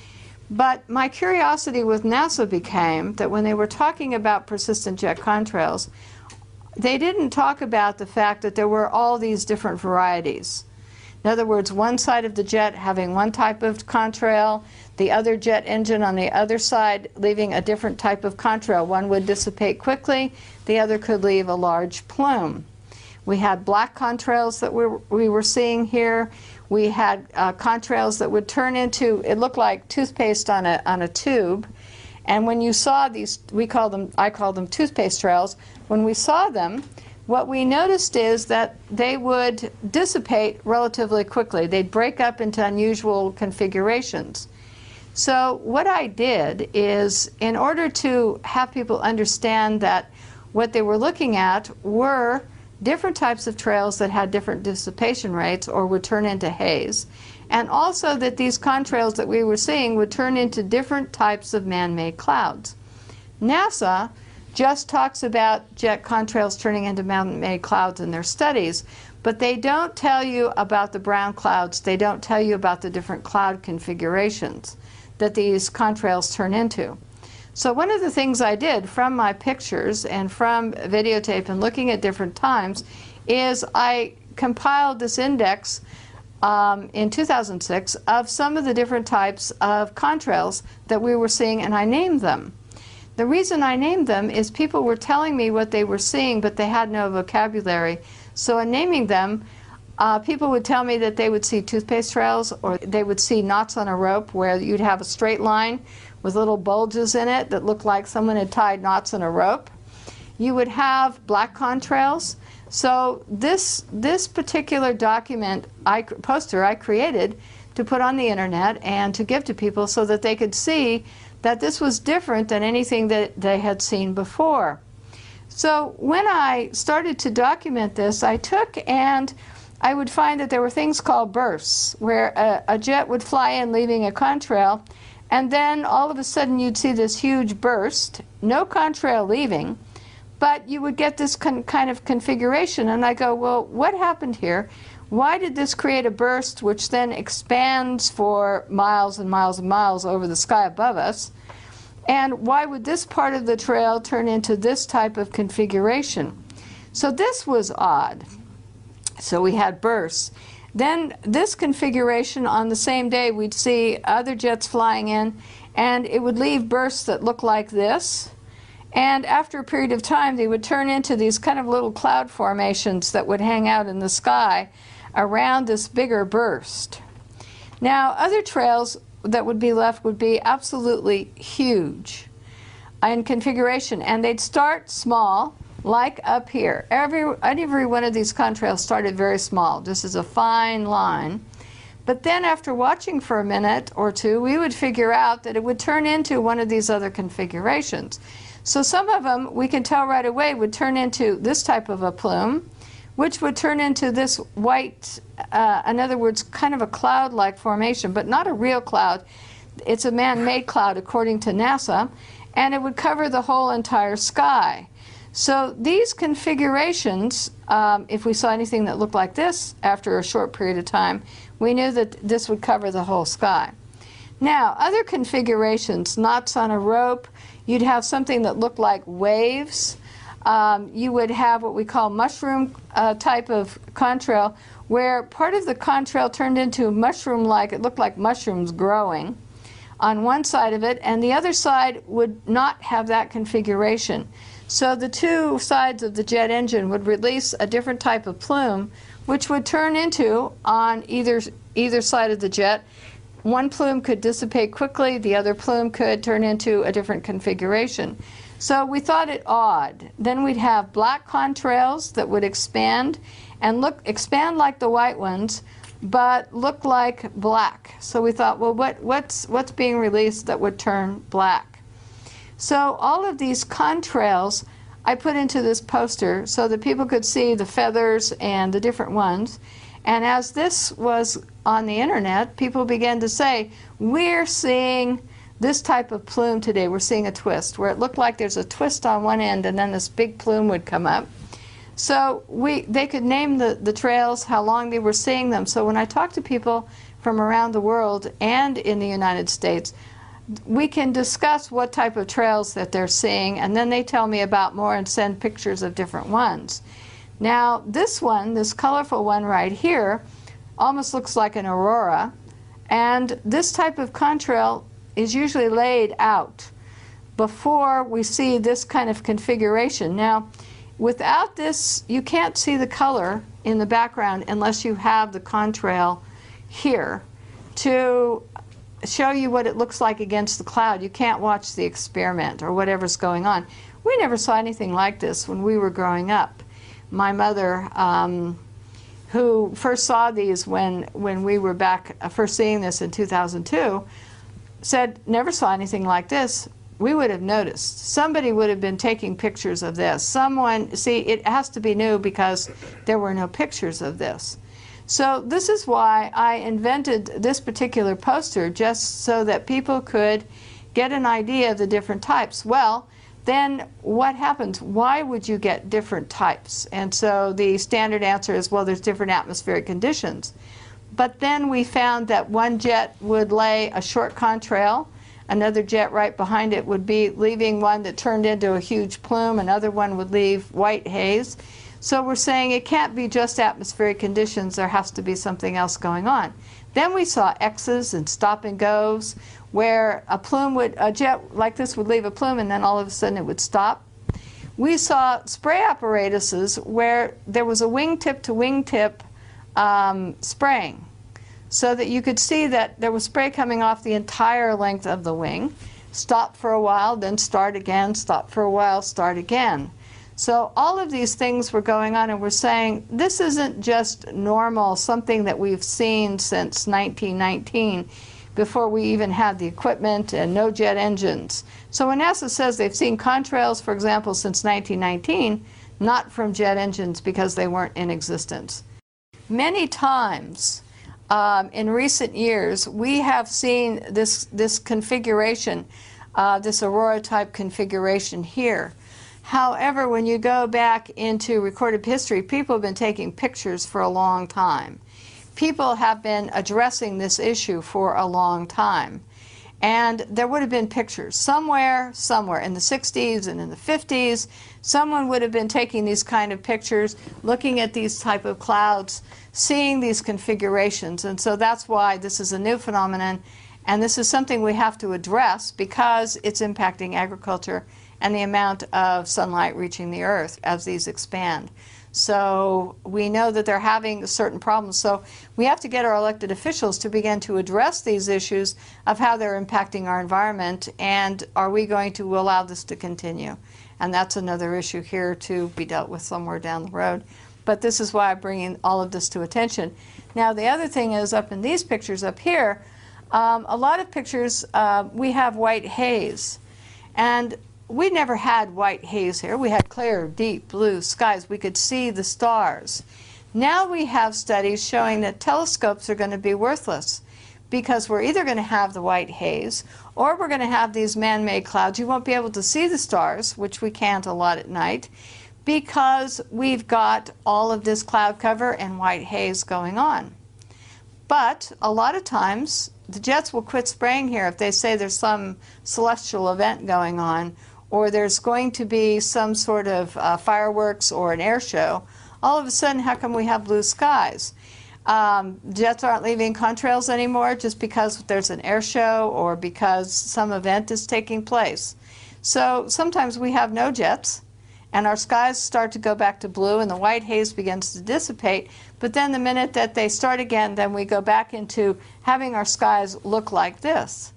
But my curiosity with NASA became that when they were talking about persistent jet contrails, they didn't talk about the fact that there were all these different varieties. In other words, one side of the jet having one type of contrail, the other jet engine on the other side leaving a different type of contrail. One would dissipate quickly, the other could leave a large plume. We had black contrails that we were, we were seeing here. We had uh, contrails that would turn into, it looked like toothpaste on a, on a tube. And when you saw these, we call them, I call them toothpaste trails. When we saw them, what we noticed is that they would dissipate relatively quickly. They'd break up into unusual configurations. So what I did is, in order to have people understand that what they were looking at were different types of trails that had different dissipation rates or would turn into haze, and also that these contrails that we were seeing would turn into different types of man-made clouds. NASA just talks about jet contrails turning into man-made clouds in their studies, but they don't tell you about the brown clouds, they don't tell you about the different cloud configurations that these contrails turn into. So one of the things I did from my pictures and from videotape and looking at different times is I compiled this index um, in two thousand six of some of the different types of contrails that we were seeing, and I named them. The reason I named them is people were telling me what they were seeing, but they had no vocabulary. So in naming them, Uh, people would tell me that they would see toothpaste trails, or they would see knots on a rope where you'd have a straight line with little bulges in it that looked like someone had tied knots in a rope. You would have black contrails. So this, this particular document, I, poster I created to put on the internet and to give to people so that they could see that this was different than anything that they had seen before. So when I started to document this, I took and I would find that there were things called bursts, where a, a jet would fly in leaving a contrail, and then all of a sudden you'd see this huge burst, no contrail leaving, but you would get this con kind of configuration. And I go, well, what happened here? Why did this create a burst which then expands for miles and miles and miles over the sky above us? And why would this part of the trail turn into this type of configuration? So this was odd. So we had bursts. Then this configuration, on the same day we'd see other jets flying in, and it would leave bursts that look like this. And after a period of time, they would turn into these kind of little cloud formations that would hang out in the sky around this bigger burst. Now, other trails that would be left would be absolutely huge in configuration, and they'd start small, like up here. Every, every one of these contrails started very small. This is a fine line. But then after watching for a minute or two, we would figure out that it would turn into one of these other configurations. So some of them, we can tell right away, would turn into this type of a plume, which would turn into this white, uh, in other words, kind of a cloud-like formation, but not a real cloud. It's a man-made cloud, according to NASA, and it would cover the whole entire sky. So these configurations, um, if we saw anything that looked like this after a short period of time, we knew that this would cover the whole sky. Now, other configurations, knots on a rope, you'd have something that looked like waves. Um, you would have what we call mushroom uh, type of contrail, where part of the contrail turned into mushroom-like, it looked like mushrooms growing on one side of it, and the other side would not have that configuration. So the two sides of the jet engine would release a different type of plume, which would turn into, on either, either side of the jet, one plume could dissipate quickly, the other plume could turn into a different configuration. So we thought it odd. Then we'd have black contrails that would expand and look expand like the white ones, but look like black. So we thought, well, what, what's, what's being released that would turn black? So all of these contrails I put into this poster so that people could see the feathers and the different ones. And as this was on the internet, people began to say, we're seeing this type of plume today. We're seeing a twist, where it looked like there's a twist on one end and then this big plume would come up. So we, they could name the, the trails, how long they were seeing them. So when I talk to people from around the world and in the United States, we can discuss what type of trails that they're seeing, and then they tell me about more and send pictures of different ones. Now this one, this colorful one right here, almost looks like an aurora, and this type of contrail is usually laid out before we see this kind of configuration. Now without this, you can't see the color in the background unless you have the contrail here to show you what it looks like against the cloud. You can't watch the experiment or whatever's going on. We never saw anything like this when we were growing up. My mother, um, who first saw these when, when we were back, uh, first seeing this in two thousand two, said, never saw anything like this. We would have noticed. Somebody would have been taking pictures of this. Someone, see, it has to be new because there were no pictures of this. So this is why I invented this particular poster, just so that people could get an idea of the different types. Well, then what happens? Why would you get different types? And so the standard answer is, well, there's different atmospheric conditions. But then we found that one jet would lay a short contrail, another jet right behind it would be leaving one that turned into a huge plume, another one would leave white haze. So we're saying it can't be just atmospheric conditions, there has to be something else going on. Then we saw X's and stop and goes, where a plume would, a jet like this would leave a plume and then all of a sudden it would stop. We saw spray apparatuses where there was a wingtip to wingtip um, spraying, so that you could see that there was spray coming off the entire length of the wing. Stop for a while, then start again, stop for a while, start again. So all of these things were going on, and we're saying this isn't just normal, something that we've seen since nineteen nineteen, before we even had the equipment and no jet engines. So when NASA says they've seen contrails, for example, since nineteen nineteen, not from jet engines because they weren't in existence. Many times um, in recent years, we have seen this, this configuration, uh, this aurora-type configuration here. However, when you go back into recorded history, people have been taking pictures for a long time. People have been addressing this issue for a long time. And there would have been pictures somewhere, somewhere in the sixties and in the fifties. Someone would have been taking these kind of pictures, looking at these type of clouds, seeing these configurations. And so that's why this is a new phenomenon. And this is something we have to address because it's impacting agriculture and the amount of sunlight reaching the earth as these expand. So we know that they're having certain problems. So we have to get our elected officials to begin to address these issues of how they're impacting our environment, and are we going to allow this to continue? And that's another issue here to be dealt with somewhere down the road. But this is why I'm bringing all of this to attention. Now the other thing is, up in these pictures up here, um, a lot of pictures, uh, we have white haze. And we never had white haze here. We had clear, deep blue skies. We could see the stars. Now we have studies showing that telescopes are going to be worthless because we're either going to have the white haze or we're going to have these man-made clouds. You won't be able to see the stars, which we can't a lot at night, because we've got all of this cloud cover and white haze going on. But a lot of times the jets will quit spraying here if they say there's some celestial event going on, or there's going to be some sort of uh, fireworks or an air show. All of a sudden, how come we have blue skies? Um, jets aren't leaving contrails anymore just because there's an air show or because some event is taking place. So sometimes we have no jets, and our skies start to go back to blue, and the white haze begins to dissipate. But then the minute that they start again, then we go back into having our skies look like this.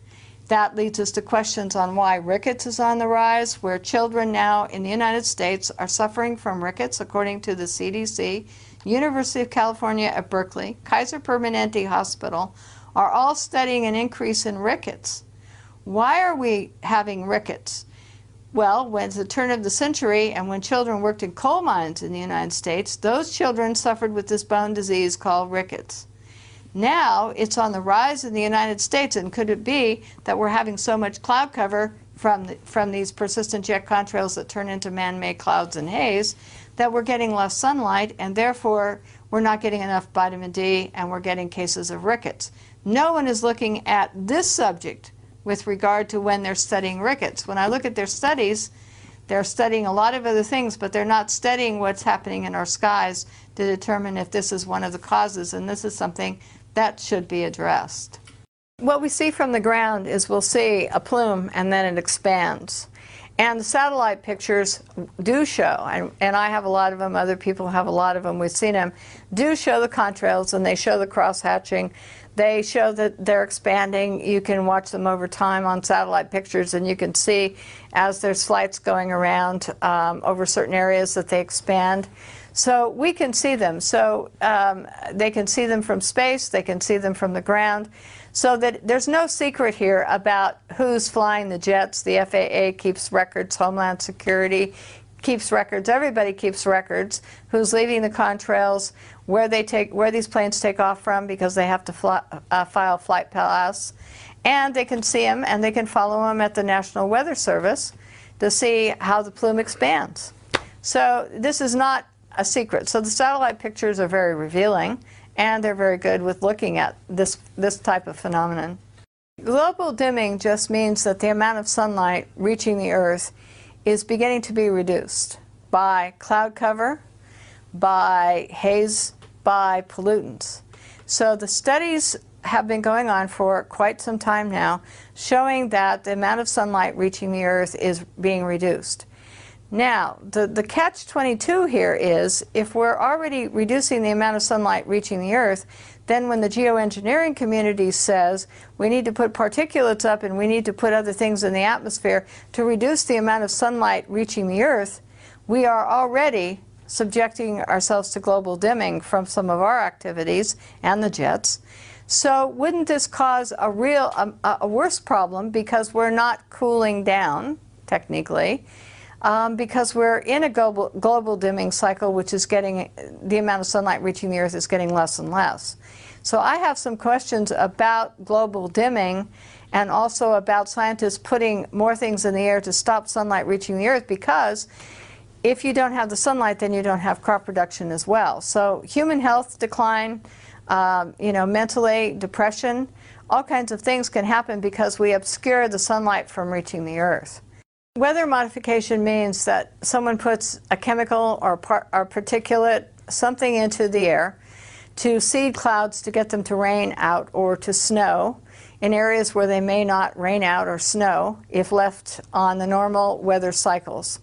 That leads us to questions on why rickets is on the rise, where children now in the United States are suffering from rickets, according to the C D C, University of California at Berkeley, Kaiser Permanente Hospital, are all studying an increase in rickets. Why are we having rickets? Well, when it's the turn of the century and when children worked in coal mines in the United States, those children suffered with this bone disease called rickets. Now it's on the rise in the United States, and could it be that we're having so much cloud cover from, the, from these persistent jet contrails that turn into man-made clouds and haze that we're getting less sunlight, and therefore we're not getting enough vitamin D and we're getting cases of rickets. No one is looking at this subject with regard to when they're studying rickets. When I look at their studies, they're studying a lot of other things, but they're not studying what's happening in our skies to determine if this is one of the causes, and this is something that should be addressed. What we see from the ground is we'll see a plume and then it expands. And the satellite pictures do show, and, and I have a lot of them, other people have a lot of them, we've seen them, do show the contrails, and they show the cross-hatching. They show that they're expanding. You can watch them over time on satellite pictures, and you can see as there's flights going around um, over certain areas that they expand. So we can see them. So um, they can see them from space, they can see them from the ground. So that there's no secret here about who's flying the jets. The F A A keeps records, Homeland Security keeps records, everybody keeps records, who's leaving the contrails, where they take, where these planes take off from, because they have to fly, uh, file flight pass. And they can see them, and they can follow them at the National Weather Service to see how the plume expands. So this is not a secret. So the satellite pictures are very revealing, and they're very good with looking at this, this type of phenomenon. Global dimming just means that the amount of sunlight reaching the Earth is beginning to be reduced by cloud cover, by haze, by pollutants. So the studies have been going on for quite some time now, showing that the amount of sunlight reaching the Earth is being reduced. Now, the, the catch twenty-two here is, if we're already reducing the amount of sunlight reaching the Earth, then when the geoengineering community says we need to put particulates up and we need to put other things in the atmosphere to reduce the amount of sunlight reaching the Earth, we are already subjecting ourselves to global dimming from some of our activities and the jets. So wouldn't this cause a real, a, a worse problem, because we're not cooling down, technically, um, because we're in a global, global dimming cycle, which is getting, the amount of sunlight reaching the Earth is getting less and less. So I have some questions about global dimming, and also about scientists putting more things in the air to stop sunlight reaching the Earth, because if you don't have the sunlight, then you don't have crop production as well. So human health decline, um, you know, mentally, depression, all kinds of things can happen because we obscure the sunlight from reaching the Earth. Weather modification means that someone puts a chemical or, par or particulate, something into the air to seed clouds to get them to rain out or to snow in areas where they may not rain out or snow if left on the normal weather cycles.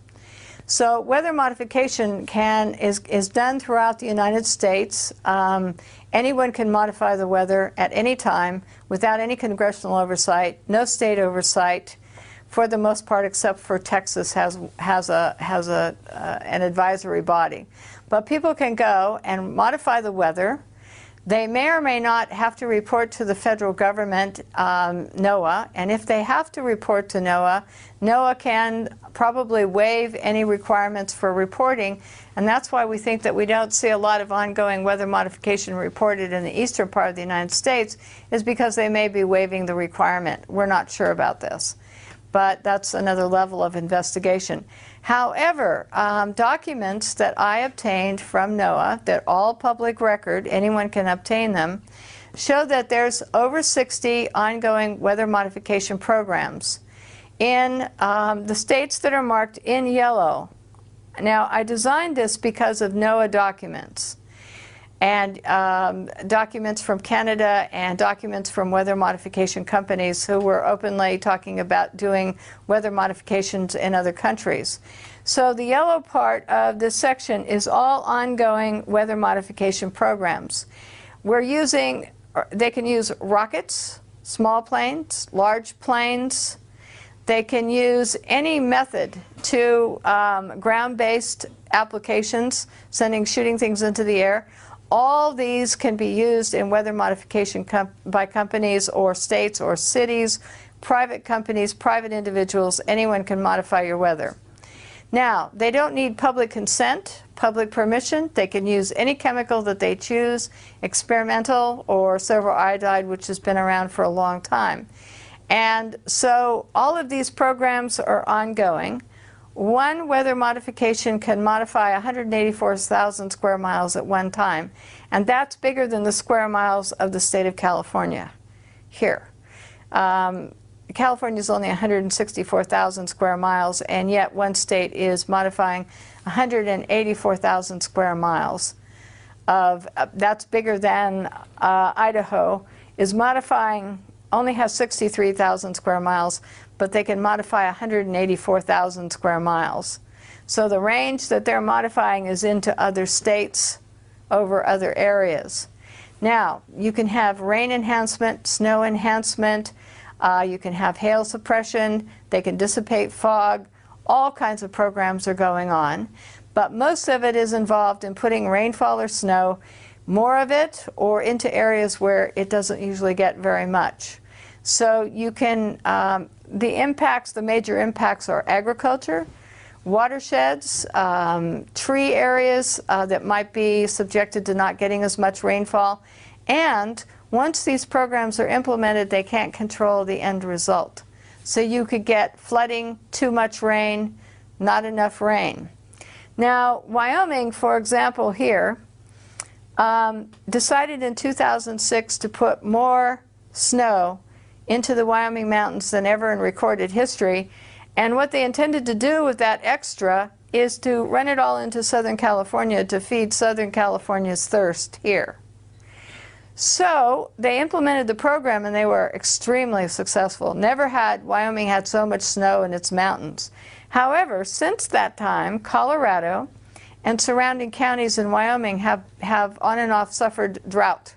So weather modification can, is, is done throughout the United States. Um, anyone can modify the weather at any time without any congressional oversight, no state oversight, for the most part, except for Texas has, has, a, has a, uh, an advisory body. But people can go and modify the weather. They may or may not have to report to the federal government, um, NOAA, and if they have to report to NOAA, NOAA can probably waive any requirements for reporting, and that's why we think that we don't see a lot of ongoing weather modification reported in the eastern part of the United States, is because they may be waiving the requirement. We're not sure about this, but that's another level of investigation. However, um, documents that I obtained from NOAA, that all public record, anyone can obtain them, show that there's over sixty ongoing weather modification programs in um, the states that are marked in yellow. Now, I designed this because of NOAA documents, and um, documents from Canada and documents from weather modification companies who were openly talking about doing weather modifications in other countries. So the yellow part of this section is all ongoing weather modification programs. We're using, they can use rockets, small planes, large planes. They can use any method to um, ground-based applications, sending, shooting things into the air. All these can be used in weather modification com by companies or states or cities, private companies, private individuals. Anyone can modify your weather. Now, they don't need public consent, public permission. They can use any chemical that they choose, experimental or silver iodide, which has been around for a long time. And so all of these programs are ongoing. One weather modification can modify one hundred eighty-four thousand square miles at one time, and that's bigger than the square miles of the state of California here. Um, California is only one hundred sixty-four thousand square miles, and yet one state is modifying one hundred eighty-four thousand square miles. Of, uh, that's bigger than uh, Idaho is modifying, only has sixty-three thousand square miles, but they can modify one hundred eighty-four thousand square miles. So the range that they're modifying is into other states over other areas. Now, you can have rain enhancement, snow enhancement, uh, you can have hail suppression, they can dissipate fog, all kinds of programs are going on. But most of it is involved in putting rainfall or snow, more of it, or into areas where it doesn't usually get very much. So you can, um, the impacts, the major impacts are agriculture, watersheds, um, tree areas uh, that might be subjected to not getting as much rainfall. And once these programs are implemented, they can't control the end result. So you could get flooding, too much rain, not enough rain. Now, Wyoming, for example, here, um, decided in two thousand six to put more snow into the Wyoming mountains than ever in recorded history. And what they intended to do with that extra is to run it all into Southern California to feed Southern California's thirst here. So they implemented the program, and they were extremely successful. Never had Wyoming had so much snow in its mountains. However, since that time, Colorado and surrounding counties in Wyoming have, have on and off suffered drought,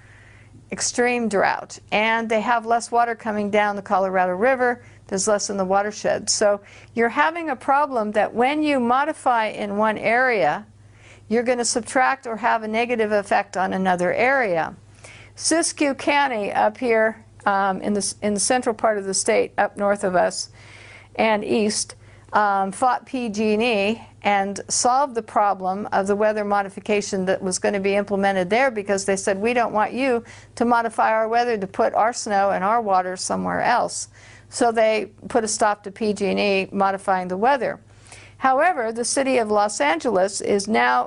extreme drought, and they have less water coming down the Colorado River. There's less in the watershed. So you're having a problem that when you modify in one area, you're going to subtract or have a negative effect on another area. Siskiyou County up here um, in, the, in the central part of the state, up north of us and east, um, fought P G and E and solved the problem of the weather modification that was going to be implemented there, because they said, we don't want you to modify our weather to put our snow and our water somewhere else. So they put a stop to P G and E modifying the weather. However, the city of Los Angeles is now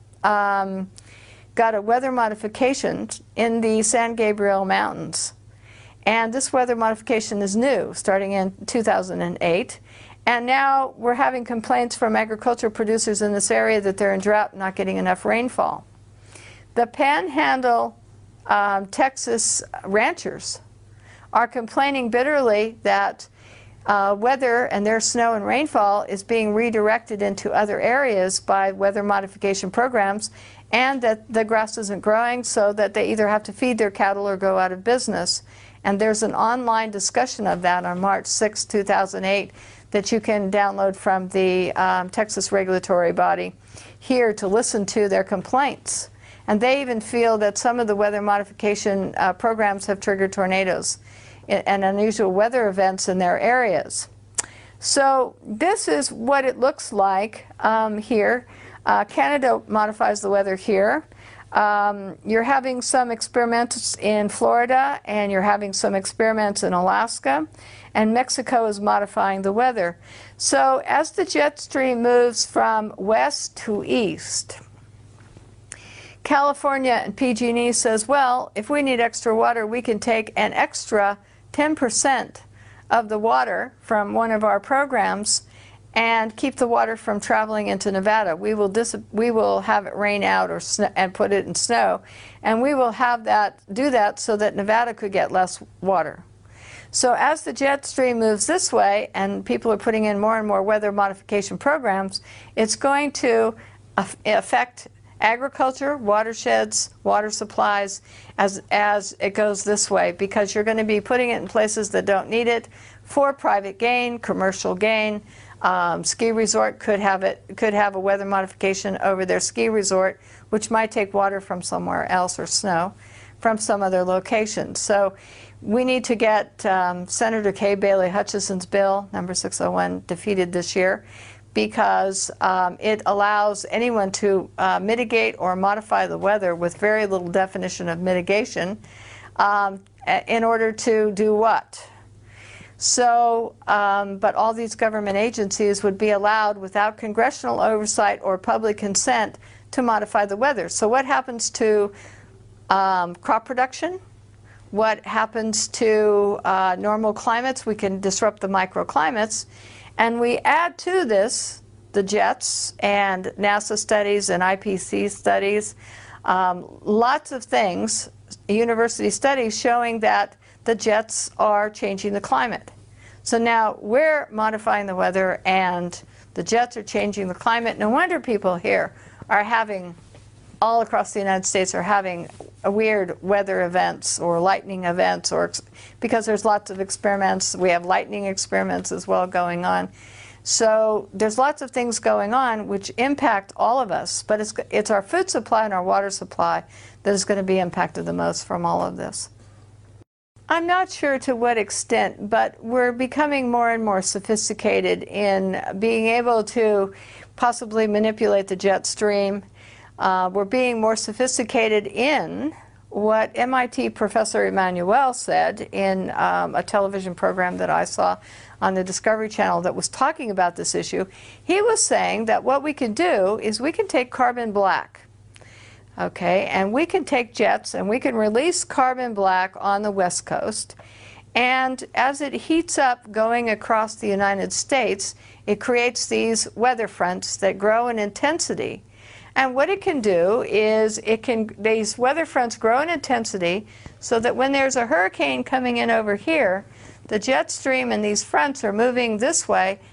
um, got a weather modification in the San Gabriel Mountains. And this weather modification is new, starting in two thousand eight. And now we're having complaints from agriculture producers in this area that they're in drought and not getting enough rainfall. The Panhandle, um, Texas ranchers are complaining bitterly that uh, weather and their snow and rainfall is being redirected into other areas by weather modification programs, and that the grass isn't growing, so that they either have to feed their cattle or go out of business. And there's an online discussion of that on March sixth, two thousand eight that you can download from the um, Texas regulatory body here to listen to their complaints. And they even feel that some of the weather modification uh, programs have triggered tornadoes and unusual weather events in their areas. So this is what it looks like um, here. Uh, Canada modifies the weather here. Um, you're having some experiments in Florida, and you're having some experiments in Alaska, and Mexico is modifying the weather. So as the jet stream moves from west to east, California and P G and E says, well, if we need extra water, we can take an extra ten percent of the water from one of our programs and keep the water from traveling into Nevada. We will dis we will have it rain out or sn and put it in snow, and we will have that do that so that Nevada could get less water. So as the jet stream moves this way, and people are putting in more and more weather modification programs, it's going to affect agriculture, watersheds, water supplies as, as it goes this way, because you're going to be putting it in places that don't need it for private gain, commercial gain. Um, ski resort could have it could have a weather modification over their ski resort, which might take water from somewhere else or snow from some other location. So we need to get um, Senator Kay Bailey Hutchison's bill, number six oh one, defeated this year, because um, it allows anyone to uh, mitigate or modify the weather with very little definition of mitigation um, in order to do what? So, um, but all these government agencies would be allowed without congressional oversight or public consent to modify the weather. So what happens to um, crop production? What happens to uh, normal climates? We can disrupt the microclimates. And we add to this the jets and NASA studies and I P C C studies, um, lots of things, university studies showing that the jets are changing the climate. So now we're modifying the weather and the jets are changing the climate. No wonder people here are having, all across the United States, are having weird weather events or lightning events, or because there's lots of experiments. We have lightning experiments as well going on. So there's lots of things going on which impact all of us, but it's, it's our food supply and our water supply that is going to be impacted the most from all of this. I'm not sure to what extent, but we're becoming more and more sophisticated in being able to possibly manipulate the jet stream. Uh, we're being more sophisticated in what M I T Professor Emanuel said in um, a television program that I saw on the Discovery Channel that was talking about this issue. He was saying that what we can do is we can take carbon black, okay, and we can take jets and we can release carbon black on the West Coast, and as it heats up going across the United States, it creates these weather fronts that grow in intensity. And what it can do is it can, these weather fronts grow in intensity so that when there's a hurricane coming in over here, the jet stream and these fronts are moving this way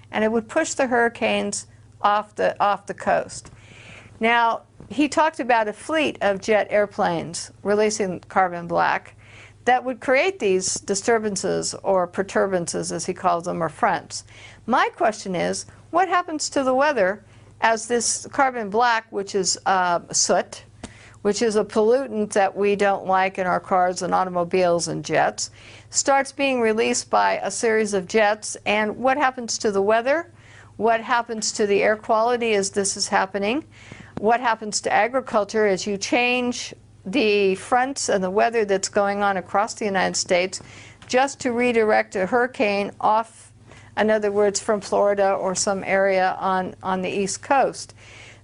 and it would push the hurricanes off the, off the coast. Now, he talked about a fleet of jet airplanes releasing carbon black that would create these disturbances or perturbances, as he calls them, or fronts. My question is, what happens to the weather as this carbon black, which is uh, soot, which is a pollutant that we don't like in our cars and automobiles and jets, starts being released by a series of jets, and what happens to the weather? What happens to the air quality as this is happening? What happens to agriculture as you change the fronts and the weather that's going on across the United States just to redirect a hurricane off, in other words, from Florida or some area on, on the East Coast?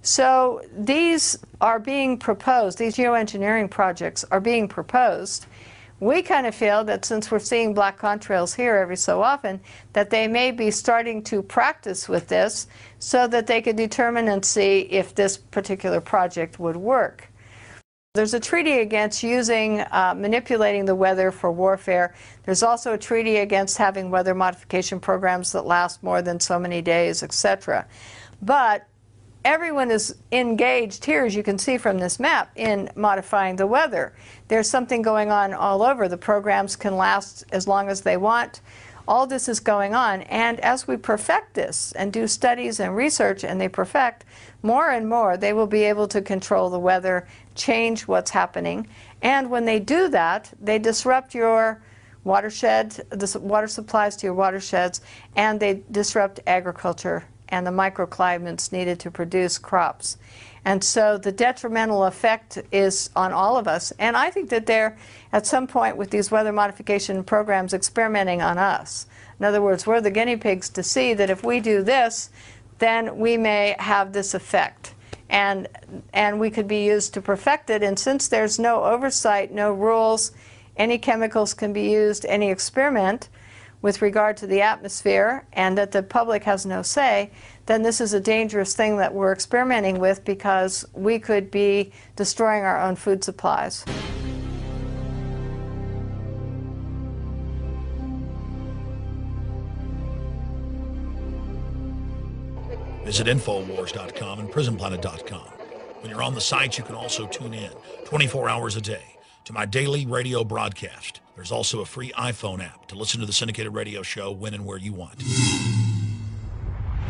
So these are being proposed, these geoengineering projects are being proposed. We kind of feel that since we're seeing black contrails here every so often, that they may be starting to practice with this so that they could determine and see if this particular project would work. There's a treaty against using, uh, manipulating the weather for warfare. There's also a treaty against having weather modification programs that last more than so many days, et cetera. But everyone is engaged here, as you can see from this map, in modifying the weather. There's something going on all over. The programs can last as long as they want. All this is going on, and as we perfect this and do studies and research and they perfect, more and more they will be able to control the weather, change what's happening, and when they do that, they disrupt your watershed, the water supplies to your watersheds, and they disrupt agriculture and the microclimates needed to produce crops. And so the detrimental effect is on all of us. And I think that they're, at some point with these weather modification programs, experimenting on us. In other words, we're the guinea pigs to see that if we do this, then we may have this effect. And, and we could be used to perfect it. And since there's no oversight, no rules, any chemicals can be used, any experiment, with regard to the atmosphere, and that the public has no say, then this is a dangerous thing that we're experimenting with because we could be destroying our own food supplies. Visit Infowars dot com and Prison Planet dot com. When you're on the site, you can also tune in twenty-four hours a day to my daily radio broadcast. There's also a free iPhone app to listen to the syndicated radio show when and where you want.